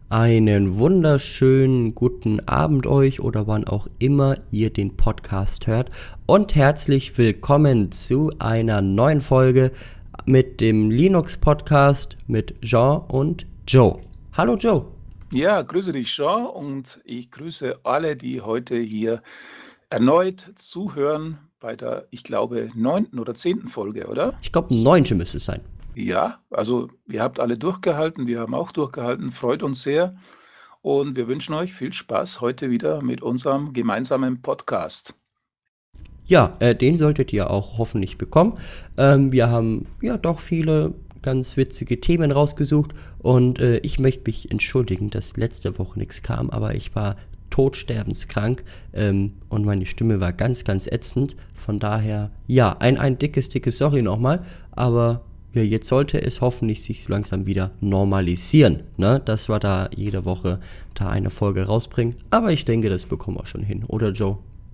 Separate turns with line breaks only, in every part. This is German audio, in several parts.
Einen wunderschönen guten Abend euch oder wann auch immer ihr den Podcast hört und herzlich willkommen zu einer neuen Folge mit dem Linux-Podcast mit Jean und Joe. Hallo Joe.
Ja, grüße dich, Jean, und ich grüße alle, die heute hier erneut zuhören bei der, ich glaube, 9. oder 10. Folge, oder?
Ich glaube, 9. müsste es sein.
Ja, also ihr habt alle durchgehalten, wir haben auch durchgehalten, freut uns sehr und wir wünschen euch viel Spaß heute wieder mit unserem gemeinsamen Podcast.
Ja, den solltet ihr auch hoffentlich bekommen. Wir haben ja doch viele ganz witzige Themen rausgesucht und ich möchte mich entschuldigen, dass letzte Woche nichts kam, aber ich war todsterbenskrank und meine Stimme war ganz, ganz ätzend. Von daher, ja, ein dickes Sorry nochmal, aber ja, jetzt sollte es hoffentlich sich so langsam wieder normalisieren, ne? Dass wir da jede Woche da eine Folge rausbringen. Aber ich denke, das bekommen wir schon hin, oder Joe?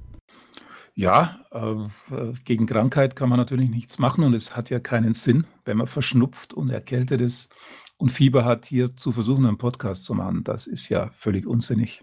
Ja, gegen Krankheit kann man natürlich nichts machen und es hat ja keinen Sinn, wenn man verschnupft und erkältet ist und Fieber hat, hier zu versuchen, einen Podcast zu machen. Das ist ja völlig unsinnig.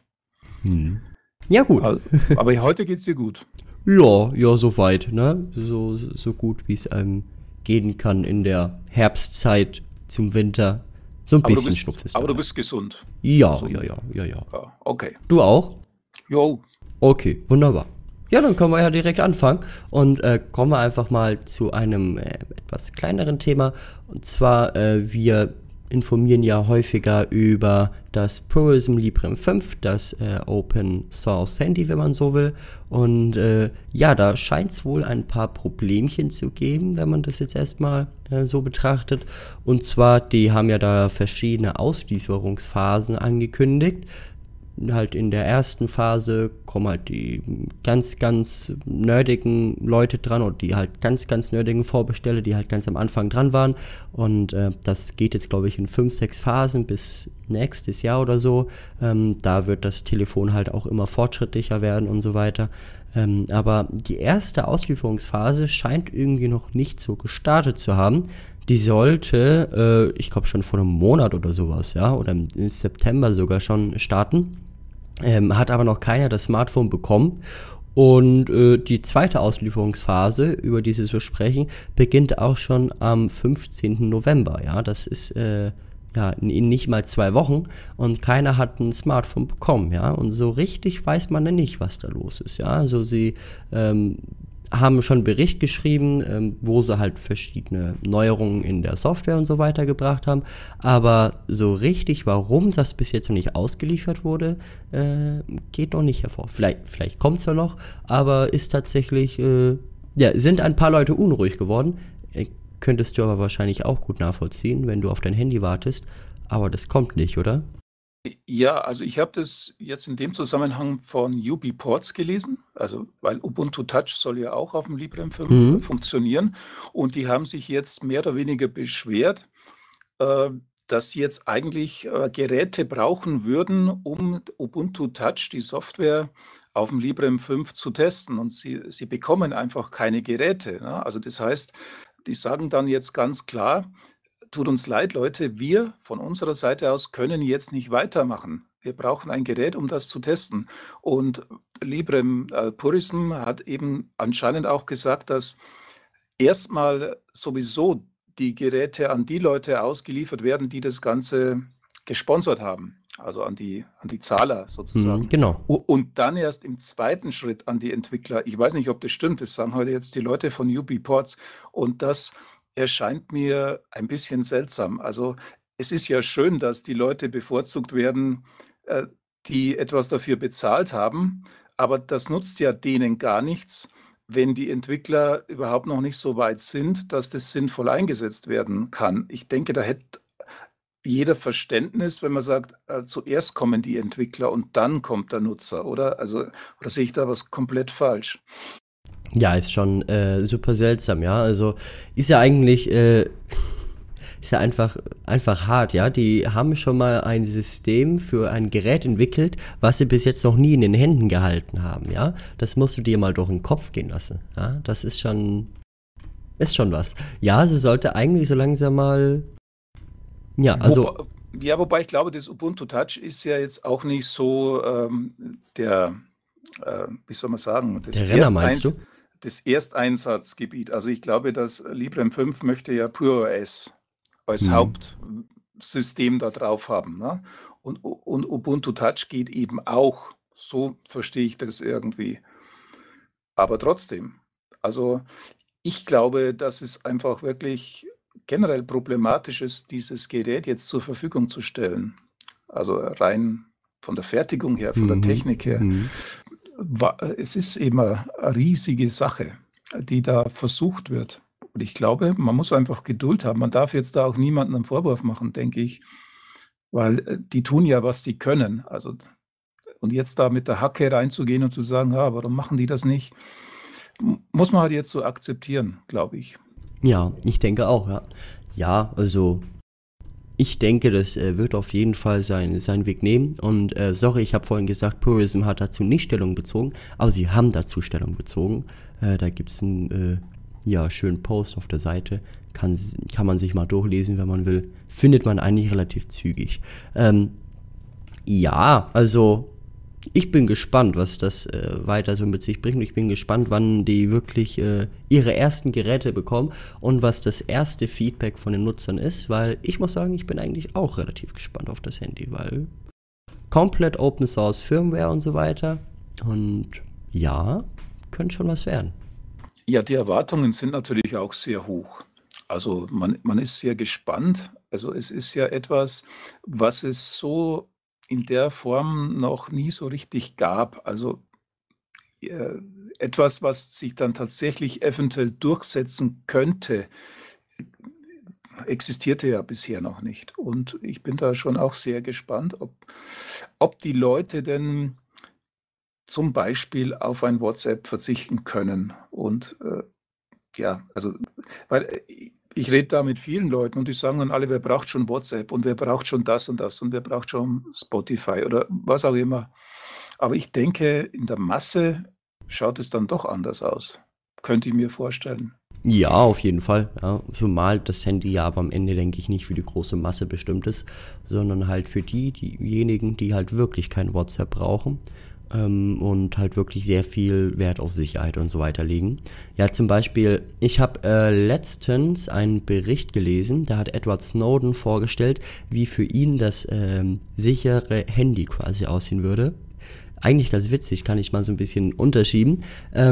Ja, gut.
Aber heute geht's dir gut.
Ja, soweit, ne? So gut, wie es einem gehen kann in der Herbstzeit zum Winter. So ein bisschen Schnupfen ist.
Aber du bist gesund.
Ja.
Okay.
Du auch?
Jo.
Okay, wunderbar. Ja, dann können wir ja direkt anfangen und kommen wir einfach mal zu einem etwas kleineren Thema. Und zwar, wir informieren ja häufiger über das Purism Librem 5, das Open Source Handy, wenn man so will. Und ja, da scheint es wohl ein paar Problemchen zu geben, wenn man das jetzt erstmal so betrachtet. Und zwar, die haben ja da verschiedene Auslieferungsphasen angekündigt. Halt in der ersten Phase kommen halt die ganz nerdigen Leute dran oder die halt ganz nerdigen Vorbesteller, die halt ganz am Anfang dran waren und das geht jetzt glaube ich in 5, 6 Phasen bis nächstes Jahr oder so. Da wird das Telefon halt auch immer fortschrittlicher werden und so weiter. Aber die erste Auslieferungsphase scheint irgendwie noch nicht so gestartet zu haben. Die sollte, ich glaube schon vor einem Monat oder sowas, ja, oder im September sogar schon starten. Hat aber noch keiner das Smartphone bekommen. Und die zweite Auslieferungsphase, über die Sie so sprechen, beginnt auch schon am 15. November. Ja, das ist ja in nicht mal 2 Wochen und keiner hat ein Smartphone bekommen. Ja, und so richtig weiß man dann nicht, was da los ist. Ja, also sie haben schon einen Bericht geschrieben, wo sie halt verschiedene Neuerungen in der Software und so weiter gebracht haben, aber so richtig, warum das bis jetzt noch nicht ausgeliefert wurde, geht noch nicht hervor. Vielleicht kommt es ja noch, aber ist tatsächlich, sind ein paar Leute unruhig geworden, könntest du aber wahrscheinlich auch gut nachvollziehen, wenn du auf dein Handy wartest, aber das kommt nicht, oder?
Ja, also ich habe das jetzt in dem Zusammenhang von UB-Ports gelesen, also weil Ubuntu Touch soll ja auch auf dem Librem 5 funktionieren und die haben sich jetzt mehr oder weniger beschwert, dass sie jetzt eigentlich Geräte brauchen würden, um Ubuntu Touch, die Software, auf dem Librem 5 zu testen und sie bekommen einfach keine Geräte. Ne? Also das heißt, die sagen dann jetzt ganz klar, tut uns leid, Leute, wir von unserer Seite aus können jetzt nicht weitermachen. Wir brauchen ein Gerät, um das zu testen. Und Librem Purism hat eben anscheinend auch gesagt, dass erstmal sowieso die Geräte an die Leute ausgeliefert werden, die das Ganze gesponsert haben. Also an die Zahler sozusagen.
Genau.
Und dann erst im zweiten Schritt an die Entwickler. Ich weiß nicht, ob das stimmt, das sagen heute jetzt die Leute von UB-Ports. Und das erscheint mir ein bisschen seltsam. Also es ist ja schön, dass die Leute bevorzugt werden, die etwas dafür bezahlt haben, aber das nutzt ja denen gar nichts, wenn die Entwickler überhaupt noch nicht so weit sind, dass das sinnvoll eingesetzt werden kann. Ich denke, da hätte jeder Verständnis, wenn man sagt, zuerst kommen die Entwickler und dann kommt der Nutzer, oder? Also, oder sehe ich da was komplett falsch?
Ja, ist schon super seltsam, ja. Also ist ja eigentlich ist ja einfach hart, ja. Die haben schon mal ein System für ein Gerät entwickelt, was sie bis jetzt noch nie in den Händen gehalten haben, ja. Das musst du dir mal durch den Kopf gehen lassen, ja. Das ist schon was. Ja, sie sollte eigentlich so langsam mal, ja, also
Ja, wobei ich glaube, das Ubuntu Touch ist ja jetzt auch nicht so der, wie soll man sagen,
Der Renner meinst du?
das Ersteinsatzgebiet. Also ich glaube, dass Librem 5 möchte ja PureOS als
Hm.
Hauptsystem da drauf haben. Ne? Und Ubuntu Touch geht eben auch. So verstehe ich das irgendwie. Aber trotzdem, also ich glaube, dass es einfach wirklich generell problematisch ist, dieses Gerät jetzt zur Verfügung zu stellen. Also rein von der Fertigung her, von der
Mhm.
Technik her.
Mhm.
Es ist eben eine riesige Sache, die da versucht wird. Und ich glaube, man muss einfach Geduld haben. Man darf jetzt da auch niemandem einen Vorwurf machen, denke ich, weil die tun ja, was sie können. Also, und jetzt da mit der Hacke reinzugehen und zu sagen, ja, warum machen die das nicht? Muss man halt jetzt so akzeptieren, glaube ich.
Ja, ich denke auch, ja. Ja, also ich denke, das wird auf jeden Fall seinen Weg nehmen. Und sorry, ich habe vorhin gesagt, Purism hat dazu nicht Stellung bezogen, aber sie haben dazu Stellung bezogen. Da gibt es einen ja, schönen Post auf der Seite. Kann man sich mal durchlesen, wenn man will. Findet man eigentlich relativ zügig. Ja, also ich bin gespannt, was das weiter so mit sich bringt. Ich bin gespannt, wann die wirklich ihre ersten Geräte bekommen und was das erste Feedback von den Nutzern ist, weil ich muss sagen, ich bin eigentlich auch relativ gespannt auf das Handy, weil komplett Open Source Firmware und so weiter und ja, könnte schon was werden.
Ja, die Erwartungen sind natürlich auch sehr hoch. Also man ist sehr gespannt. Also es ist ja etwas, was es so in der Form noch nie so richtig gab. Also äh, etwas, was sich dann tatsächlich eventuell durchsetzen könnte, existierte ja bisher noch nicht. Und ich bin da schon auch sehr gespannt, ob die Leute denn zum Beispiel auf ein WhatsApp verzichten können. Und ja, also, weil ich rede da mit vielen Leuten und die sagen dann alle, wer braucht schon WhatsApp und wer braucht schon das und das und wer braucht schon Spotify oder was auch immer. Aber ich denke, in der Masse schaut es dann doch anders aus. Könnte ich mir vorstellen.
Ja, auf jeden Fall. Ja. Zumal das Handy ja aber am Ende, denke ich, nicht für die große Masse bestimmt ist, sondern halt für diejenigen, die halt wirklich kein WhatsApp brauchen und halt wirklich sehr viel Wert auf Sicherheit und so weiter legen. Ja, zum Beispiel, ich habe letztens einen Bericht gelesen, da hat Edward Snowden vorgestellt, wie für ihn das sichere Handy quasi aussehen würde. Eigentlich ganz witzig, kann ich mal so ein bisschen unterschieben.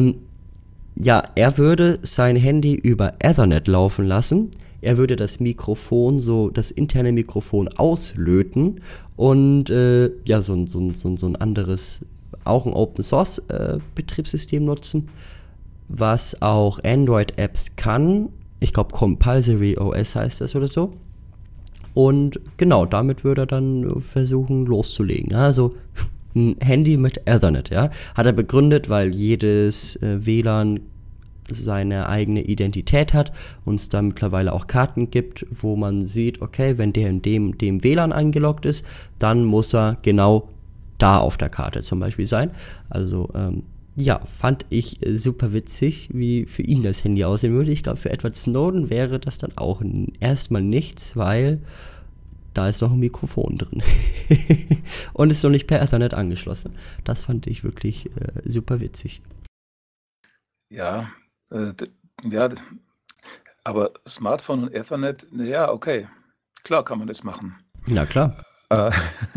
Ja, er würde sein Handy über Ethernet laufen lassen. Er würde das Mikrofon, so das interne Mikrofon auslöten und ja, so ein anderes, auch ein Open Source Betriebssystem nutzen, was auch Android-Apps kann. Ich glaube Compulsory OS heißt das oder so. Und genau, damit würde er dann versuchen loszulegen. Also ein Handy mit Ethernet, ja. Hat er begründet, weil jedes WLAN seine eigene Identität hat und es da mittlerweile auch Karten gibt, wo man sieht, okay, wenn der in dem WLAN eingeloggt ist, dann muss er genau da auf der Karte zum Beispiel sein. Also ja, fand ich super witzig, wie für ihn das Handy aussehen würde. Ich glaube, für Edward Snowden wäre das dann auch erstmal nichts, weil da ist noch ein Mikrofon drin. Und ist noch nicht per Ethernet angeschlossen. Das fand ich wirklich super witzig.
Ja, äh, d- ja, aber Smartphone und Ethernet, ja, okay, klar kann man das machen.
Ja, klar.
Äh,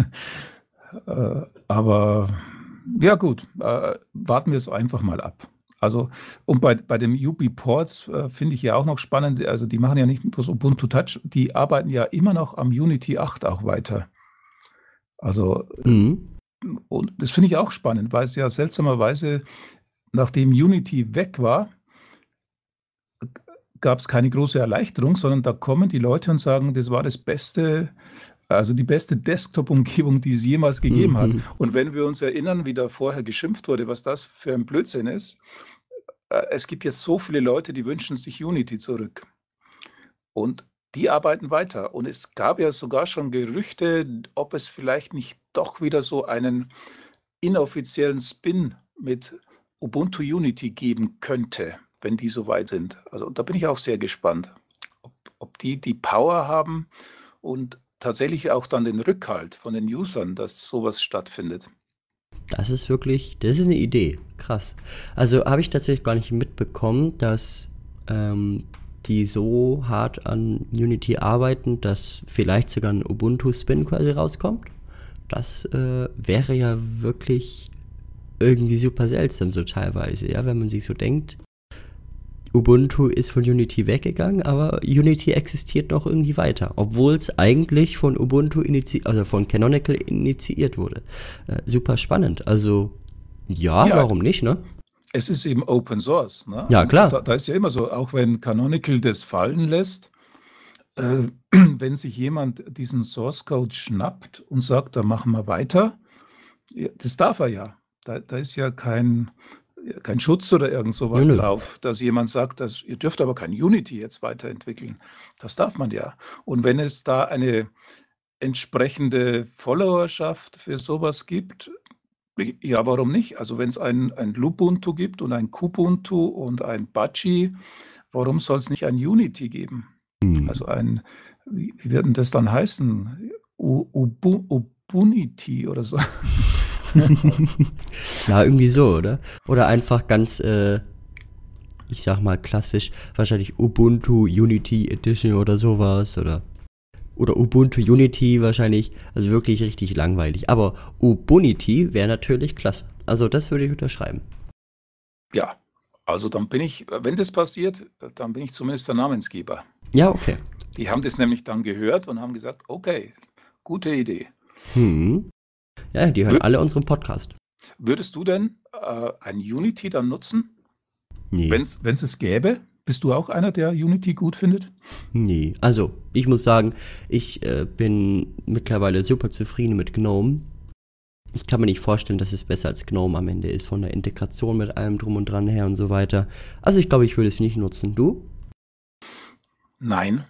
aber ja gut, warten wir es einfach mal ab. Also, und bei dem UB-Ports finde ich ja auch noch spannend, also die machen ja nicht bloß Ubuntu Touch, die arbeiten ja immer noch am Unity 8 auch weiter. Also,
Mhm.
und das finde ich auch spannend, weil es ja seltsamerweise, nachdem Unity weg war, gab es keine große Erleichterung, sondern da kommen die Leute und sagen, das war das Beste, also die beste Desktop-Umgebung, die es jemals gegeben hat.
Mhm.
Und wenn wir uns erinnern, wie da vorher geschimpft wurde, was das für ein Blödsinn ist, es gibt jetzt so viele Leute, die wünschen sich Unity zurück. Und die arbeiten weiter. Und es gab ja sogar schon Gerüchte, ob es vielleicht nicht doch wieder so einen inoffiziellen Spin mit Ubuntu Unity geben könnte, wenn die so weit sind. Also da bin ich auch sehr gespannt, ob die die Power haben und tatsächlich auch dann den Rückhalt von den Usern, dass sowas stattfindet.
Das ist eine Idee. Krass. Also habe ich tatsächlich gar nicht mitbekommen, dass die so hart an Unity arbeiten, dass vielleicht sogar ein Ubuntu-Spin quasi rauskommt. Das wäre ja wirklich irgendwie super seltsam so teilweise, ja, wenn man sich so denkt. Ubuntu ist von Unity weggegangen, aber Unity existiert noch irgendwie weiter, obwohl es eigentlich von Ubuntu also von Canonical initiiert wurde. Super spannend. Also ja, warum nicht, ne?
Es ist eben Open Source, ne?
Ja, klar.
Da ist ja immer so, auch wenn Canonical das fallen lässt, wenn sich jemand diesen Source Code schnappt und sagt, da machen wir weiter, das darf er ja. Da ist ja kein Schutz oder irgend sowas drauf, dass jemand sagt, ihr dürft aber kein Unity jetzt weiterentwickeln. Das darf man ja. Und wenn es da eine entsprechende Followerschaft für sowas gibt, ja, warum nicht? Also wenn es ein Lubuntu gibt und ein Kubuntu und ein Budgie, warum soll es nicht ein Unity geben? Also wie wird denn das dann heißen? Ubunity oder so.
Ja, irgendwie so, oder? Oder einfach ganz, ich sag mal klassisch, wahrscheinlich Ubuntu Unity Edition oder sowas, oder Ubuntu Unity wahrscheinlich, also wirklich richtig langweilig. Aber Ubunity wäre natürlich klasse. Also das würde ich unterschreiben.
Ja, also dann bin ich, wenn das passiert, dann bin ich zumindest der Namensgeber.
Ja, okay.
Die haben das nämlich dann gehört und haben gesagt, okay, gute Idee.
Ja, die hören alle unseren Podcast.
Würdest du denn ein Unity dann nutzen?
Nee.
Wenn es gäbe? Bist du auch einer, der Unity gut findet?
Nee, also ich muss sagen, ich bin mittlerweile super zufrieden mit GNOME. Ich kann mir nicht vorstellen, dass es besser als GNOME am Ende ist, von der Integration mit allem drum und dran her und so weiter. Also ich glaube, ich würde es nicht nutzen. Du?
Nein.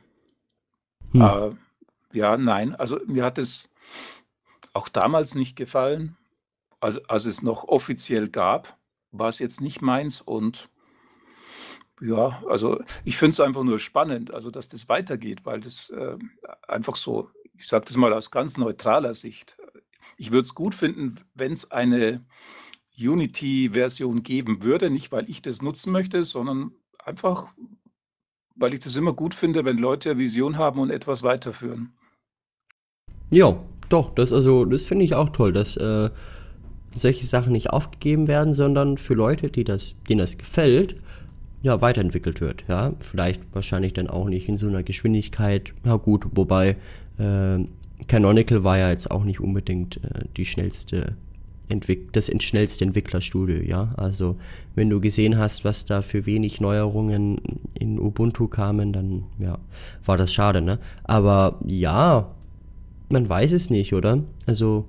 Nein. Also mir hat es auch damals nicht gefallen. Also als es noch offiziell gab, war es jetzt nicht meins und ja, also ich finde es einfach nur spannend, also dass das weitergeht, weil das einfach so, ich sage das mal aus ganz neutraler Sicht, ich würde es gut finden, wenn es eine Unity-Version geben würde, nicht weil ich das nutzen möchte, sondern einfach, weil ich das immer gut finde, wenn Leute eine Vision haben und etwas weiterführen.
Ja, doch, das finde ich auch toll, dass solche Sachen nicht aufgegeben werden, sondern für Leute, denen das gefällt, ja, weiterentwickelt wird, ja, vielleicht wahrscheinlich dann auch nicht in so einer Geschwindigkeit, ja gut, wobei Canonical war ja jetzt auch nicht unbedingt das schnellste Entwicklerstudio, ja, also wenn du gesehen hast, was da für wenig Neuerungen in Ubuntu kamen, dann, ja, war das schade, ne, aber ja, man weiß es nicht, oder, also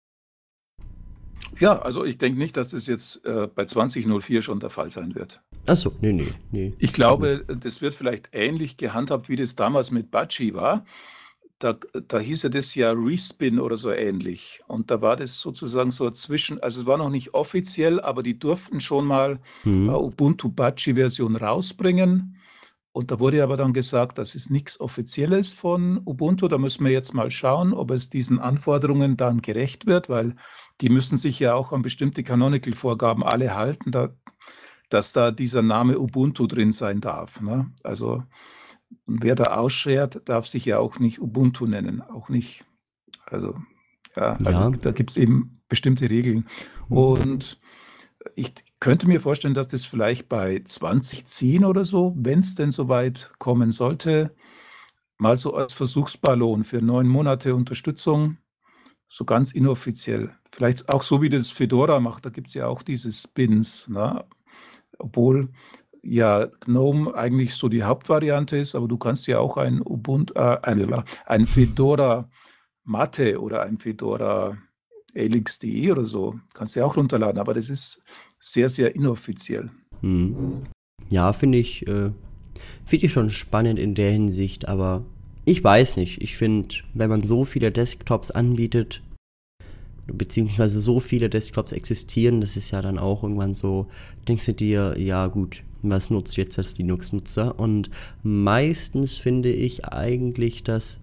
ja, also ich denke nicht, dass das jetzt bei 2004 schon der Fall sein wird.
Achso, nee.
Ich glaube, das wird vielleicht ähnlich gehandhabt, wie das damals mit Budgie war. Da hieß das ja Respin oder so ähnlich. Und da war das sozusagen so zwischen, also es war noch nicht offiziell, aber die durften schon mal Ubuntu Budgie-Version rausbringen. Und da wurde aber dann gesagt, das ist nichts Offizielles von Ubuntu. Da müssen wir jetzt mal schauen, ob es diesen Anforderungen dann gerecht wird, weil die müssen sich ja auch an bestimmte Canonical-Vorgaben alle halten, dass da dieser Name Ubuntu drin sein darf. Ne? Also wer da ausschert, darf sich ja auch nicht Ubuntu nennen, auch nicht. Also ja, da gibt es eben bestimmte Regeln. Und ich könnte mir vorstellen, dass das vielleicht bei 2010 oder so, wenn es denn soweit kommen sollte, mal so als Versuchsballon für 9 Monate Unterstützung, so ganz inoffiziell. Vielleicht auch so, wie das Fedora macht, da gibt es ja auch diese Spins, ne? Obwohl ja GNOME eigentlich so die Hauptvariante ist, aber du kannst ja auch ein Fedora Mate oder ein Fedora LXDE oder so, kannst du ja auch runterladen, aber das ist sehr, sehr inoffiziell.
Ja, finde ich schon spannend in der Hinsicht, aber ich weiß nicht. Ich finde, wenn man so viele Desktops anbietet, beziehungsweise so viele Desktops existieren, das ist ja dann auch irgendwann so, denkst du dir, ja gut, was nutzt jetzt das Linux-Nutzer? Und meistens finde ich eigentlich, dass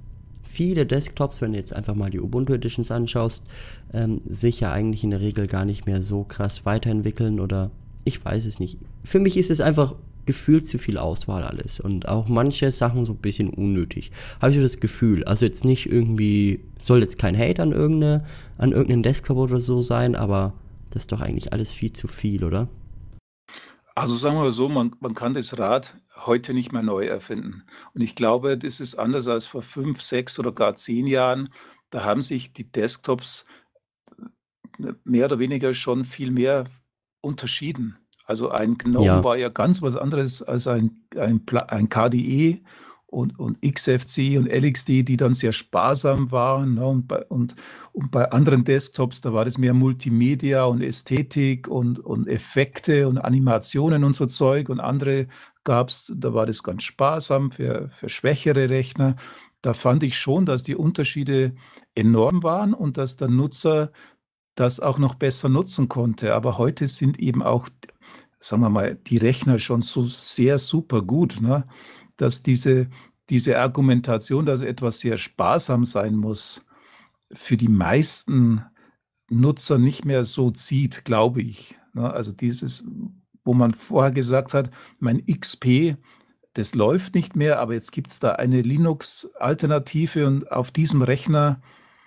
viele Desktops, wenn du jetzt einfach mal die Ubuntu Editions anschaust, sich ja eigentlich in der Regel gar nicht mehr so krass weiterentwickeln oder ich weiß es nicht. Für mich ist es einfach gefühlt zu viel Auswahl alles und auch manche Sachen so ein bisschen unnötig. Habe ich so das Gefühl. Also jetzt nicht irgendwie, soll jetzt kein Hate an irgendeinen Desktop oder so sein, aber das ist doch eigentlich alles viel zu viel, oder?
Also sagen wir mal so, man kann das Rad heute nicht mehr neu erfinden. Und ich glaube, das ist anders als vor 5, 6 oder gar 10 Jahren. Da haben sich die Desktops mehr oder weniger schon viel mehr unterschieden. Also ein GNOME
Ja,
war ja ganz was anderes als ein KDE und XFCE und LXD, die dann sehr sparsam waren. Ne? Und bei anderen Desktops, da war das mehr Multimedia und Ästhetik und Effekte und Animationen und so Zeug. Und andere gab's, da war das ganz sparsam für schwächere Rechner. Da fand ich schon, dass die Unterschiede enorm waren und dass der Nutzer das auch noch besser nutzen konnte. Aber heute sind eben auch, sagen wir mal, die Rechner schon so sehr super gut, ne? Dass diese Argumentation, dass etwas sehr sparsam sein muss, für die meisten Nutzer nicht mehr so zieht, glaube ich. Ne? Also dieses, wo man vorher gesagt hat, mein XP, das läuft nicht mehr, aber jetzt gibt es da eine Linux-Alternative und auf diesem Rechner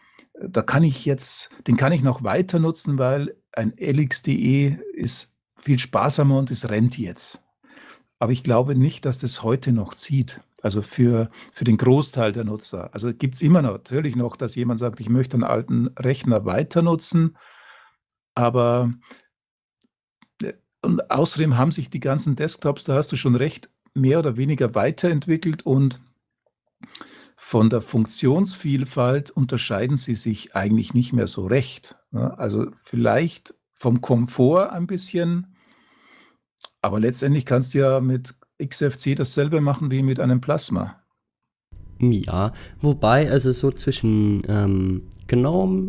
den kann ich noch weiter nutzen, weil ein LXDE ist viel sparsamer und es rennt jetzt. Aber ich glaube nicht, dass das heute noch zieht. Also für den Großteil der Nutzer. Also gibt es immer natürlich noch, dass jemand sagt, ich möchte einen alten Rechner weiter nutzen. Aber und außerdem haben sich die ganzen Desktops, da hast du schon recht, mehr oder weniger weiterentwickelt und von der Funktionsvielfalt unterscheiden sie sich eigentlich nicht mehr so recht. Ne? Also vielleicht vom Komfort ein bisschen, aber letztendlich kannst du ja mit XFCE dasselbe machen wie mit einem Plasma.
ja. Wobei, also so zwischen GNOME,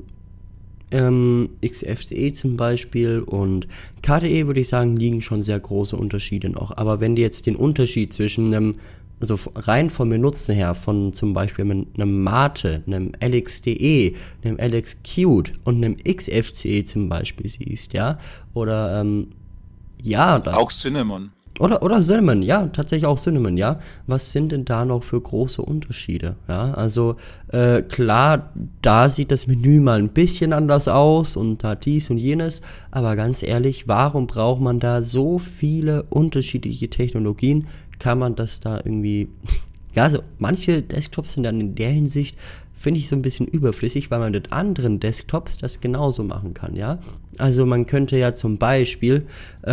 XFCE zum Beispiel und KDE würde ich sagen, liegen schon sehr große Unterschiede noch. Aber wenn du jetzt den Unterschied zwischen also rein vom Benutzen her, von zum Beispiel einem Mate, einem LXDE, einem LXQt und einem XFCE zum Beispiel siehst, ja, oder ja,
Auch Cinnamon.
oder Cinnamon, ja, tatsächlich auch Cinnamon, ja. Was sind denn da noch für große Unterschiede? Ja, also klar, da sieht das Menü mal ein bisschen anders aus und da dies und jenes, aber ganz ehrlich, warum braucht man da so viele unterschiedliche Technologien? Kann man das da irgendwie, ja, also manche Desktops sind dann in der Hinsicht, finde ich so ein bisschen überflüssig, weil man mit anderen Desktops das genauso machen kann, ja. Also man könnte ja zum Beispiel,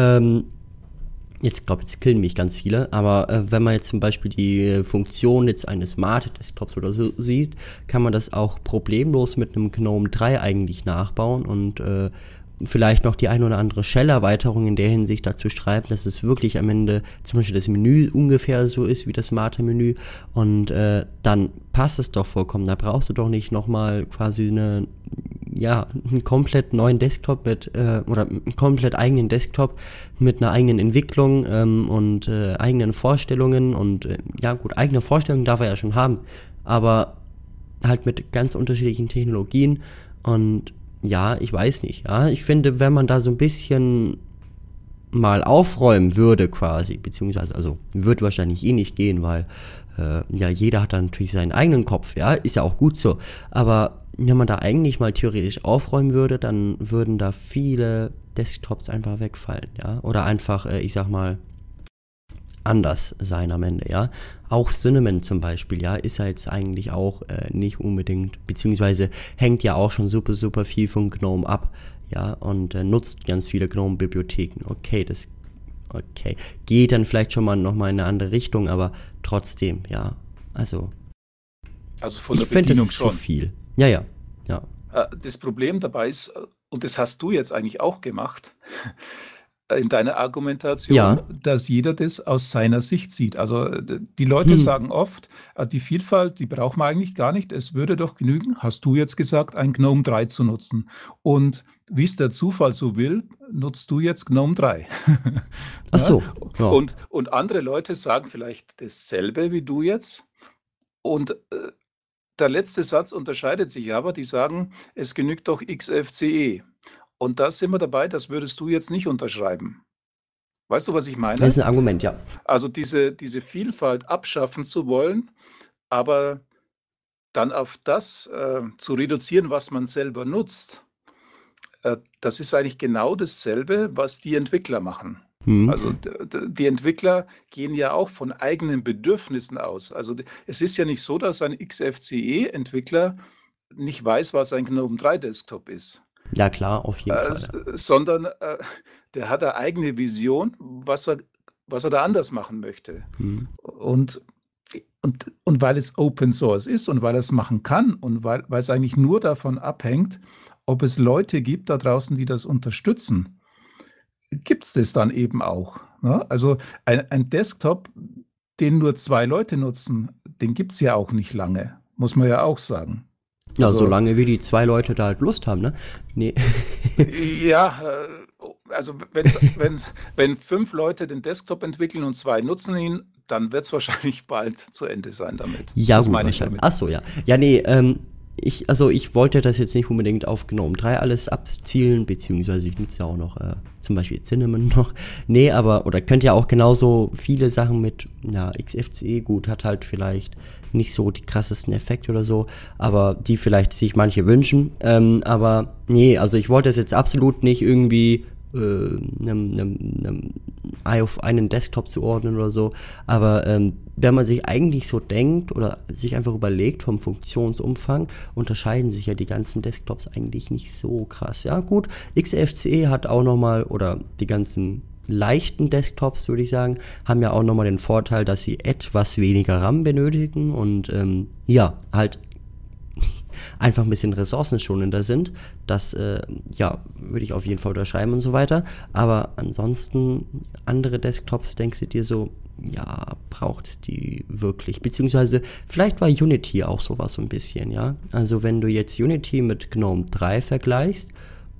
jetzt killen mich ganz viele, aber wenn man jetzt zum Beispiel die Funktion jetzt eines Mate-Desktops oder so sieht, kann man das auch problemlos mit einem GNOME 3 eigentlich nachbauen und vielleicht noch die ein oder andere Shell-Erweiterung in der Hinsicht dazu schreiben, dass es wirklich am Ende zum Beispiel das Menü ungefähr so ist wie das Mate-Menü und dann passt es doch vollkommen. Da brauchst du doch nicht nochmal quasi einen komplett neuen Desktop oder einen komplett eigenen Desktop mit einer eigenen Entwicklung und eigenen Vorstellungen und ja gut, eigene Vorstellungen darf er ja schon haben, aber halt mit ganz unterschiedlichen Technologien und ja, ich weiß nicht, ja, ich finde, wenn man da so ein bisschen mal aufräumen würde quasi, beziehungsweise, also wird wahrscheinlich eh nicht gehen, weil ja, jeder hat da natürlich seinen eigenen Kopf, ja, ist ja auch gut so, aber wenn man da eigentlich mal theoretisch aufräumen würde, dann würden da viele Desktops einfach wegfallen, ja, oder einfach, ich sag mal, anders sein am Ende, ja. Auch Cinnamon zum Beispiel, ja, ist ja jetzt eigentlich auch nicht unbedingt, beziehungsweise hängt ja auch schon super, super viel von GNOME ab, ja, und nutzt ganz viele GNOME-Bibliotheken. Okay, geht dann vielleicht schon mal nochmal in eine andere Richtung, aber trotzdem, ja, also
Also von
ich
der
finde, das
Bedienung
ist zu
schon.
viel. Ja.
Das Problem dabei ist, und das hast du jetzt eigentlich auch gemacht, in deiner Argumentation,
Ja,
dass jeder das aus seiner Sicht sieht. Also die Leute sagen oft, die Vielfalt, die braucht man eigentlich gar nicht. Es würde doch genügen, hast du jetzt gesagt, ein GNOME 3 zu nutzen. Und wie es der Zufall so will, nutzt du jetzt GNOME 3.
ach
Ja?
so, ja.
Und andere Leute sagen vielleicht dasselbe wie du jetzt. Und der letzte Satz unterscheidet sich aber. Die sagen, es genügt doch XFCE. Und da sind wir dabei, das würdest du jetzt nicht unterschreiben. Weißt du, was ich meine?
Das ist ein Argument, ja.
Also diese Vielfalt abschaffen zu wollen, aber dann auf das zu reduzieren, was man selber nutzt, das ist eigentlich genau dasselbe, was die Entwickler machen. Also die Entwickler gehen ja auch von eigenen Bedürfnissen aus. Also es ist ja nicht so, dass ein XFCE-Entwickler nicht weiß, was ein GNOME 3 Desktop ist.
Ja, klar, auf jeden Fall. Ja.
Sondern der hat eine eigene Vision, was er da anders machen möchte. Und weil es Open Source ist und weil er es machen kann und weil es eigentlich nur davon abhängt, ob es Leute gibt da draußen, die das unterstützen, gibt es das dann eben auch. Ne? Also ein Desktop, den nur 2 Leute nutzen, den gibt es ja auch nicht lange, muss man ja auch sagen.
Ja,
Also,
solange wie die 2 Leute da halt Lust haben, ne? Nee.
Ja, also wenn 5 Leute den Desktop entwickeln und 2 nutzen ihn, dann wird es wahrscheinlich bald zu Ende sein damit.
Ja,
das
gut,
meine ich
wahrscheinlich.
damit.
Achso, ja. Ja, nee, ich wollte das jetzt nicht unbedingt auf GNOME 3 alles abzielen, beziehungsweise ich nutze ja auch noch zum Beispiel Cinnamon noch. Nee, aber, oder könnt ja auch genauso viele Sachen mit, ja, XFCE, gut, hat halt vielleicht nicht so die krassesten Effekte oder so, aber die vielleicht sich manche wünschen. Aber nee, also ich wollte es jetzt absolut nicht irgendwie auf einen Desktop zuordnen oder so, aber wenn man sich eigentlich so denkt oder sich einfach überlegt vom Funktionsumfang, unterscheiden sich ja die ganzen Desktops eigentlich nicht so krass. Ja gut, XFCE hat auch nochmal, oder die ganzen leichten Desktops, würde ich sagen, haben ja auch nochmal den Vorteil, dass sie etwas weniger RAM benötigen und ja, halt einfach ein bisschen ressourcenschonender sind. Das, ja, würde ich auf jeden Fall unterschreiben und so weiter. Aber ansonsten, andere Desktops, denkst du dir so, ja, braucht es die wirklich? Beziehungsweise, vielleicht war Unity auch sowas so ein bisschen, ja. Also, wenn du jetzt Unity mit GNOME 3 vergleichst,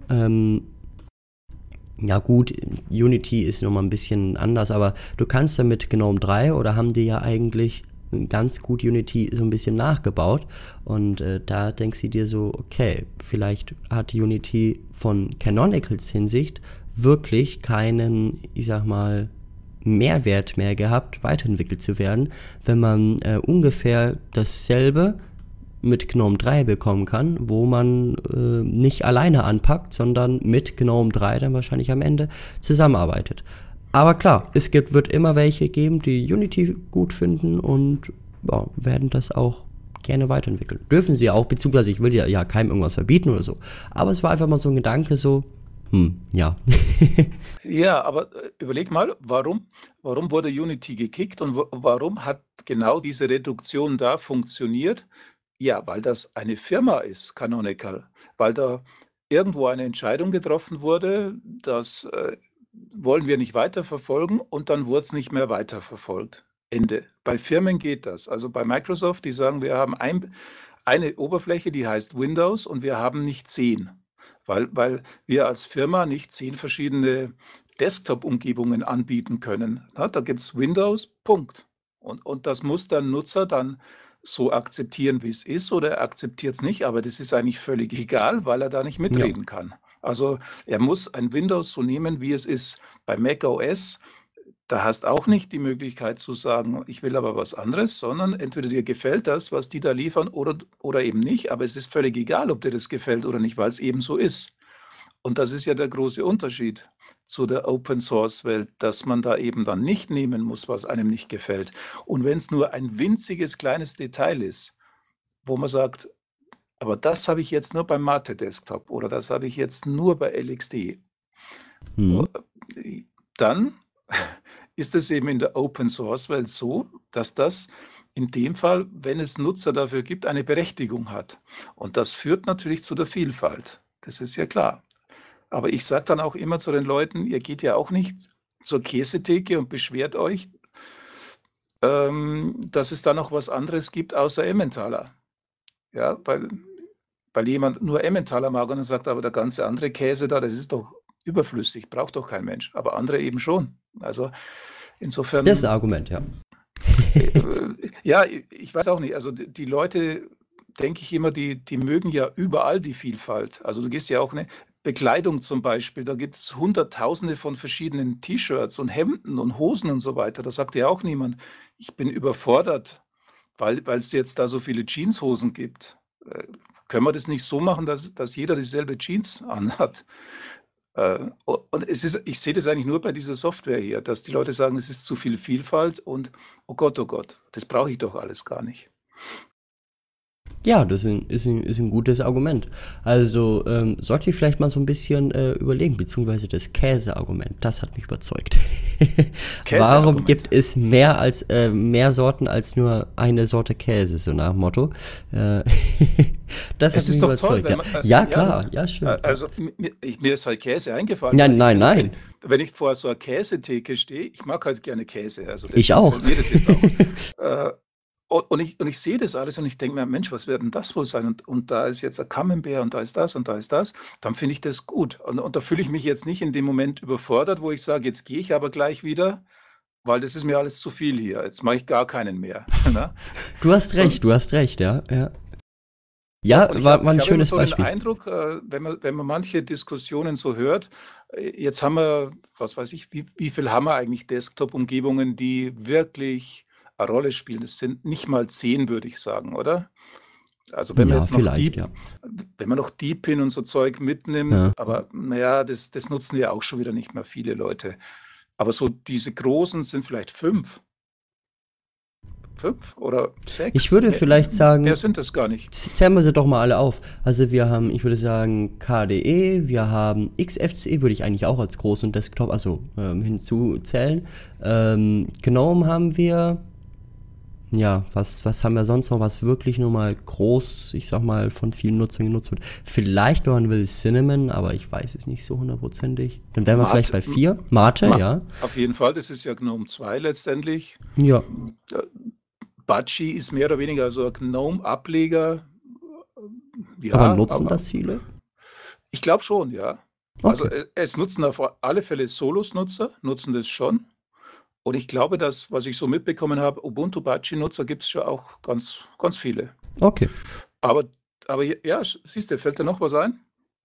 ja gut, Unity ist nochmal ein bisschen anders, aber du kannst ja mit GNOME 3 oder haben die ja eigentlich ganz gut Unity so ein bisschen nachgebaut und da denkst du dir so, okay, vielleicht hat Unity von Canonicals Hinsicht wirklich keinen, ich sag mal, Mehrwert mehr gehabt, weiterentwickelt zu werden, wenn man ungefähr dasselbe mit GNOME 3 bekommen kann, wo man nicht alleine anpackt, sondern mit GNOME 3 dann wahrscheinlich am Ende zusammenarbeitet. Aber klar, wird immer welche geben, die Unity gut finden und ja, werden das auch gerne weiterentwickeln. Dürfen sie auch, beziehungsweise ich will ja keinem irgendwas verbieten oder so. Aber es war einfach mal so ein Gedanke, so, ja.
Ja, aber überleg mal, warum wurde Unity gekickt und warum hat genau diese Reduktion da funktioniert? Ja, weil das eine Firma ist, Canonical, weil da irgendwo eine Entscheidung getroffen wurde, dass wollen wir nicht weiterverfolgen und dann wurde es nicht mehr weiterverfolgt. Ende. Bei Firmen geht das. Also bei Microsoft, die sagen, wir haben eine Oberfläche, die heißt Windows und wir haben nicht 10, weil wir als Firma nicht 10 verschiedene Desktop-Umgebungen anbieten können. Na, da gibt es Windows, Punkt. Und das muss der Nutzer dann so akzeptieren, wie es ist, oder er akzeptiert es nicht, aber das ist eigentlich völlig egal, weil er da nicht mitreden kann. Also er muss ein Windows so nehmen, wie es ist. Bei macOS, da hast auch nicht die Möglichkeit zu sagen, ich will aber was anderes, sondern entweder dir gefällt das, was die da liefern, oder eben nicht. Aber es ist völlig egal, ob dir das gefällt oder nicht, weil es eben so ist. Und das ist ja der große Unterschied zu der Open-Source-Welt, dass man da eben dann nicht nehmen muss, was einem nicht gefällt. Und wenn es nur ein winziges, kleines Detail ist, wo man sagt, aber das habe ich jetzt nur beim Mate Desktop oder das habe ich jetzt nur bei LXD, dann ist es eben in der Open-Source-Welt so, dass das in dem Fall, wenn es Nutzer dafür gibt, eine Berechtigung hat. Und das führt natürlich zu der Vielfalt. Das ist ja klar. Aber ich sage dann auch immer zu den Leuten, ihr geht ja auch nicht zur Käsetheke und beschwert euch, dass es da noch was anderes gibt außer Emmentaler. Ja, weil jemand nur Emmentaler mag und dann sagt, aber der ganze andere Käse da, das ist doch überflüssig, braucht doch kein Mensch. Aber andere eben schon. Also insofern...
Das ist ein Argument, ja.
Ja, ich weiß auch nicht. Also die Leute denke ich immer, die mögen ja überall die Vielfalt. Also du gehst ja auch eine Bekleidung zum Beispiel, da gibt es Hunderttausende von verschiedenen T-Shirts und Hemden und Hosen und so weiter. Da sagt ja auch niemand, ich bin überfordert, weil es jetzt da so viele Jeanshosen gibt. Können wir das nicht so machen, dass jeder dieselbe Jeans anhat? Und ich sehe das eigentlich nur bei dieser Software hier, dass die Leute sagen, es ist zu viel Vielfalt und oh Gott, das brauche ich doch alles gar nicht.
Ja, das ist ein gutes Argument. Also sollte ich vielleicht mal so ein bisschen überlegen, beziehungsweise das Käse-Argument, das hat mich überzeugt. Warum gibt es mehr Sorten als nur eine Sorte Käse, so nach dem Motto? Das hat mich überzeugt.
Toll,
ja, klar, ja, stimmt.
Also mir ist halt Käse eingefallen.
Nein.
Wenn ich vor so einer Käsetheke stehe, ich mag halt gerne Käse. Also
ich auch.
Mir das jetzt auch. Und ich sehe das alles und ich denke mir, Mensch, was wird denn das wohl sein? Und da ist jetzt ein Camembert und da ist das und da ist das. Dann finde ich das gut. Und da fühle ich mich jetzt nicht in dem Moment überfordert, wo ich sage, jetzt gehe ich aber gleich wieder, weil das ist mir alles zu viel hier. Jetzt mache ich gar keinen mehr.
Du hast recht, ja. Ja, war ein schönes Beispiel. Ich habe
so den Eindruck, wenn man manche Diskussionen so hört, jetzt haben wir, was weiß ich, wie viel haben wir eigentlich Desktop-Umgebungen, die wirklich eine Rolle spielen. Das sind nicht mal 10, würde ich sagen, oder? Also wenn man jetzt noch wenn man noch Deepin und so Zeug mitnimmt, aber naja, das nutzen ja auch schon wieder nicht mehr viele Leute. Aber so diese großen sind vielleicht 5 oder 6.
Ich würde vielleicht sagen,
mehr sind das gar nicht.
Zählen wir sie doch mal alle auf. Also wir haben, ich würde sagen, KDE, wir haben XFCE, würde ich eigentlich auch als großen Desktop, also hinzuzählen. GNOME haben wir. Ja, was haben wir sonst noch, was wirklich nur mal groß, ich sag mal, von vielen Nutzern genutzt wird? Vielleicht, wenn man will, Cinnamon, aber ich weiß es nicht so hundertprozentig. Dann wären wir vielleicht bei 4. Mate, ja.
Auf jeden Fall, das ist ja GNOME 2 letztendlich.
Ja.
Budgie ist mehr oder weniger so ein GNOME-Ableger.
Ja, aber nutzen das viele?
Ich glaube schon, ja. Okay. Also es nutzen auf alle Fälle Solos-Nutzer, nutzen das schon. Und ich glaube, dass, was ich so mitbekommen habe, Ubuntu-Budgie-Nutzer gibt es schon auch ganz, ganz viele.
Okay.
Aber ja, siehst du, fällt dir noch was ein?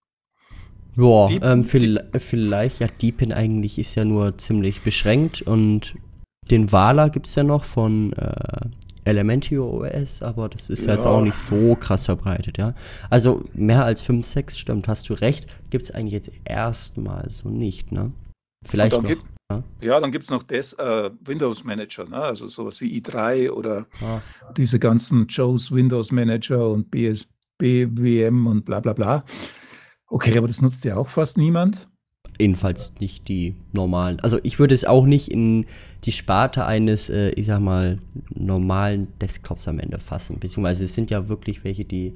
Ja, vielleicht, ja, Deepin eigentlich ist ja nur ziemlich beschränkt und den Vala gibt es ja noch von Elementary OS, aber das ist ja jetzt auch nicht so krass verbreitet, ja. Also mehr als 5, 6, stimmt, hast du recht, gibt es eigentlich jetzt erstmal so nicht, ne? Vielleicht noch.
Dann gibt es noch Windows Manager, ne? Also sowas wie i3 oder diese ganzen Joe's Windows Manager und BSB, VM und bla bla bla. Okay, aber das nutzt ja auch fast niemand.
Jedenfalls nicht die normalen. Also ich würde es auch nicht in die Sparte eines, ich sag mal, normalen Desktops am Ende fassen. Beziehungsweise es sind ja wirklich welche, die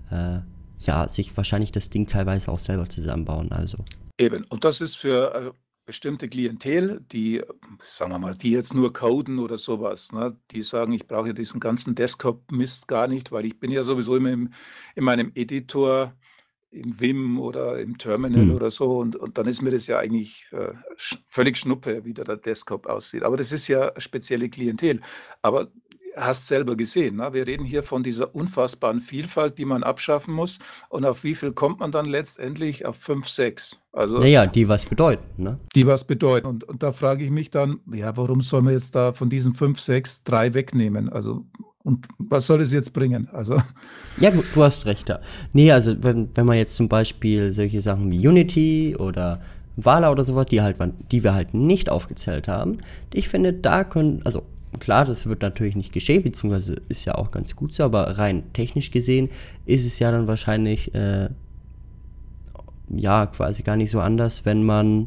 sich wahrscheinlich das Ding teilweise auch selber zusammenbauen. Also.
Eben, und das ist für bestimmte Klientel, die, sagen wir mal, die jetzt nur coden oder sowas, ne? Die sagen, ich brauche ja diesen ganzen Desktop-Mist gar nicht, weil ich bin ja sowieso immer in meinem Editor, im Vim oder im Terminal oder so und dann ist mir das ja eigentlich völlig Schnuppe, wie der Desktop aussieht. Aber das ist ja spezielle Klientel. Aber hast selber gesehen, ne? Wir reden hier von dieser unfassbaren Vielfalt, die man abschaffen muss. Und auf wie viel kommt man dann letztendlich? Auf 5, 6. Also,
naja, die was bedeuten, ne?
Die was bedeuten. Und da frage ich mich dann, ja, warum soll man jetzt da von diesen 5, 6 3 wegnehmen? Also, und was soll es jetzt bringen? Also.
Ja, du hast recht, ja. Nee, also wenn man jetzt zum Beispiel solche Sachen wie Unity oder Vala oder sowas, die wir halt nicht aufgezählt haben, ich finde, da können, also klar, das wird natürlich nicht geschehen, beziehungsweise ist ja auch ganz gut so, aber rein technisch gesehen ist es ja dann wahrscheinlich quasi gar nicht so anders, wenn man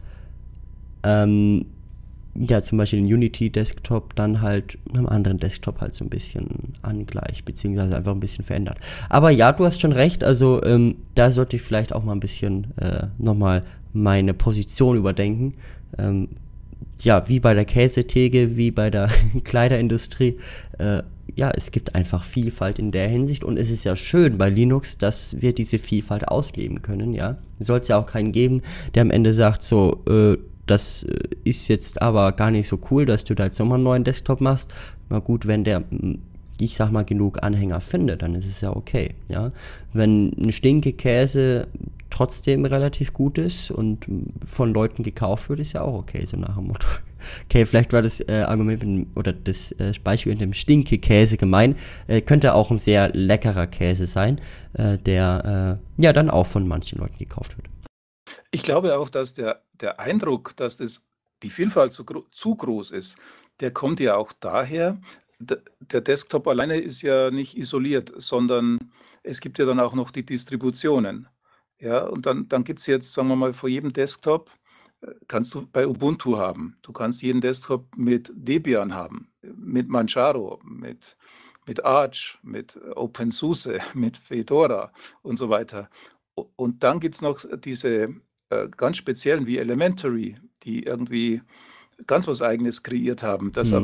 zum Beispiel den Unity-Desktop dann halt einem anderen Desktop halt so ein bisschen angleicht, beziehungsweise einfach ein bisschen verändert. Aber ja, du hast schon recht, also da sollte ich vielleicht auch mal ein bisschen nochmal meine Position überdenken. Wie bei der Käsetheke, wie bei der Kleiderindustrie, es gibt einfach Vielfalt in der Hinsicht und es ist ja schön bei Linux, dass wir diese Vielfalt ausleben können, ja. Es soll es ja auch keinen geben, der am Ende sagt so, das ist jetzt aber gar nicht so cool, dass du da jetzt nochmal einen neuen Desktop machst. Na gut, wenn der ich sag mal, genug Anhänger findet, dann ist es ja okay, ja. Wenn ein Stinkekäse trotzdem relativ gut ist und von Leuten gekauft wird, ist ja auch okay, so nach dem Motto. Okay, vielleicht war das Argument oder das Beispiel mit dem Stinkekäse gemein. Könnte auch ein sehr leckerer Käse sein, der ja dann auch von manchen Leuten gekauft wird.
Ich glaube auch, dass der Eindruck, dass die Vielfalt zu groß ist, der kommt ja auch daher, der Desktop alleine ist ja nicht isoliert, sondern es gibt ja dann auch noch die Distributionen. Ja, und dann gibt es jetzt, sagen wir mal, vor jedem Desktop kannst du bei Ubuntu haben. Du kannst jeden Desktop mit Debian haben, mit Manjaro, mit Arch, mit OpenSUSE, mit Fedora und so weiter. Und dann gibt es noch diese ganz speziellen wie Elementary, die irgendwie ganz was Eigenes kreiert haben. Das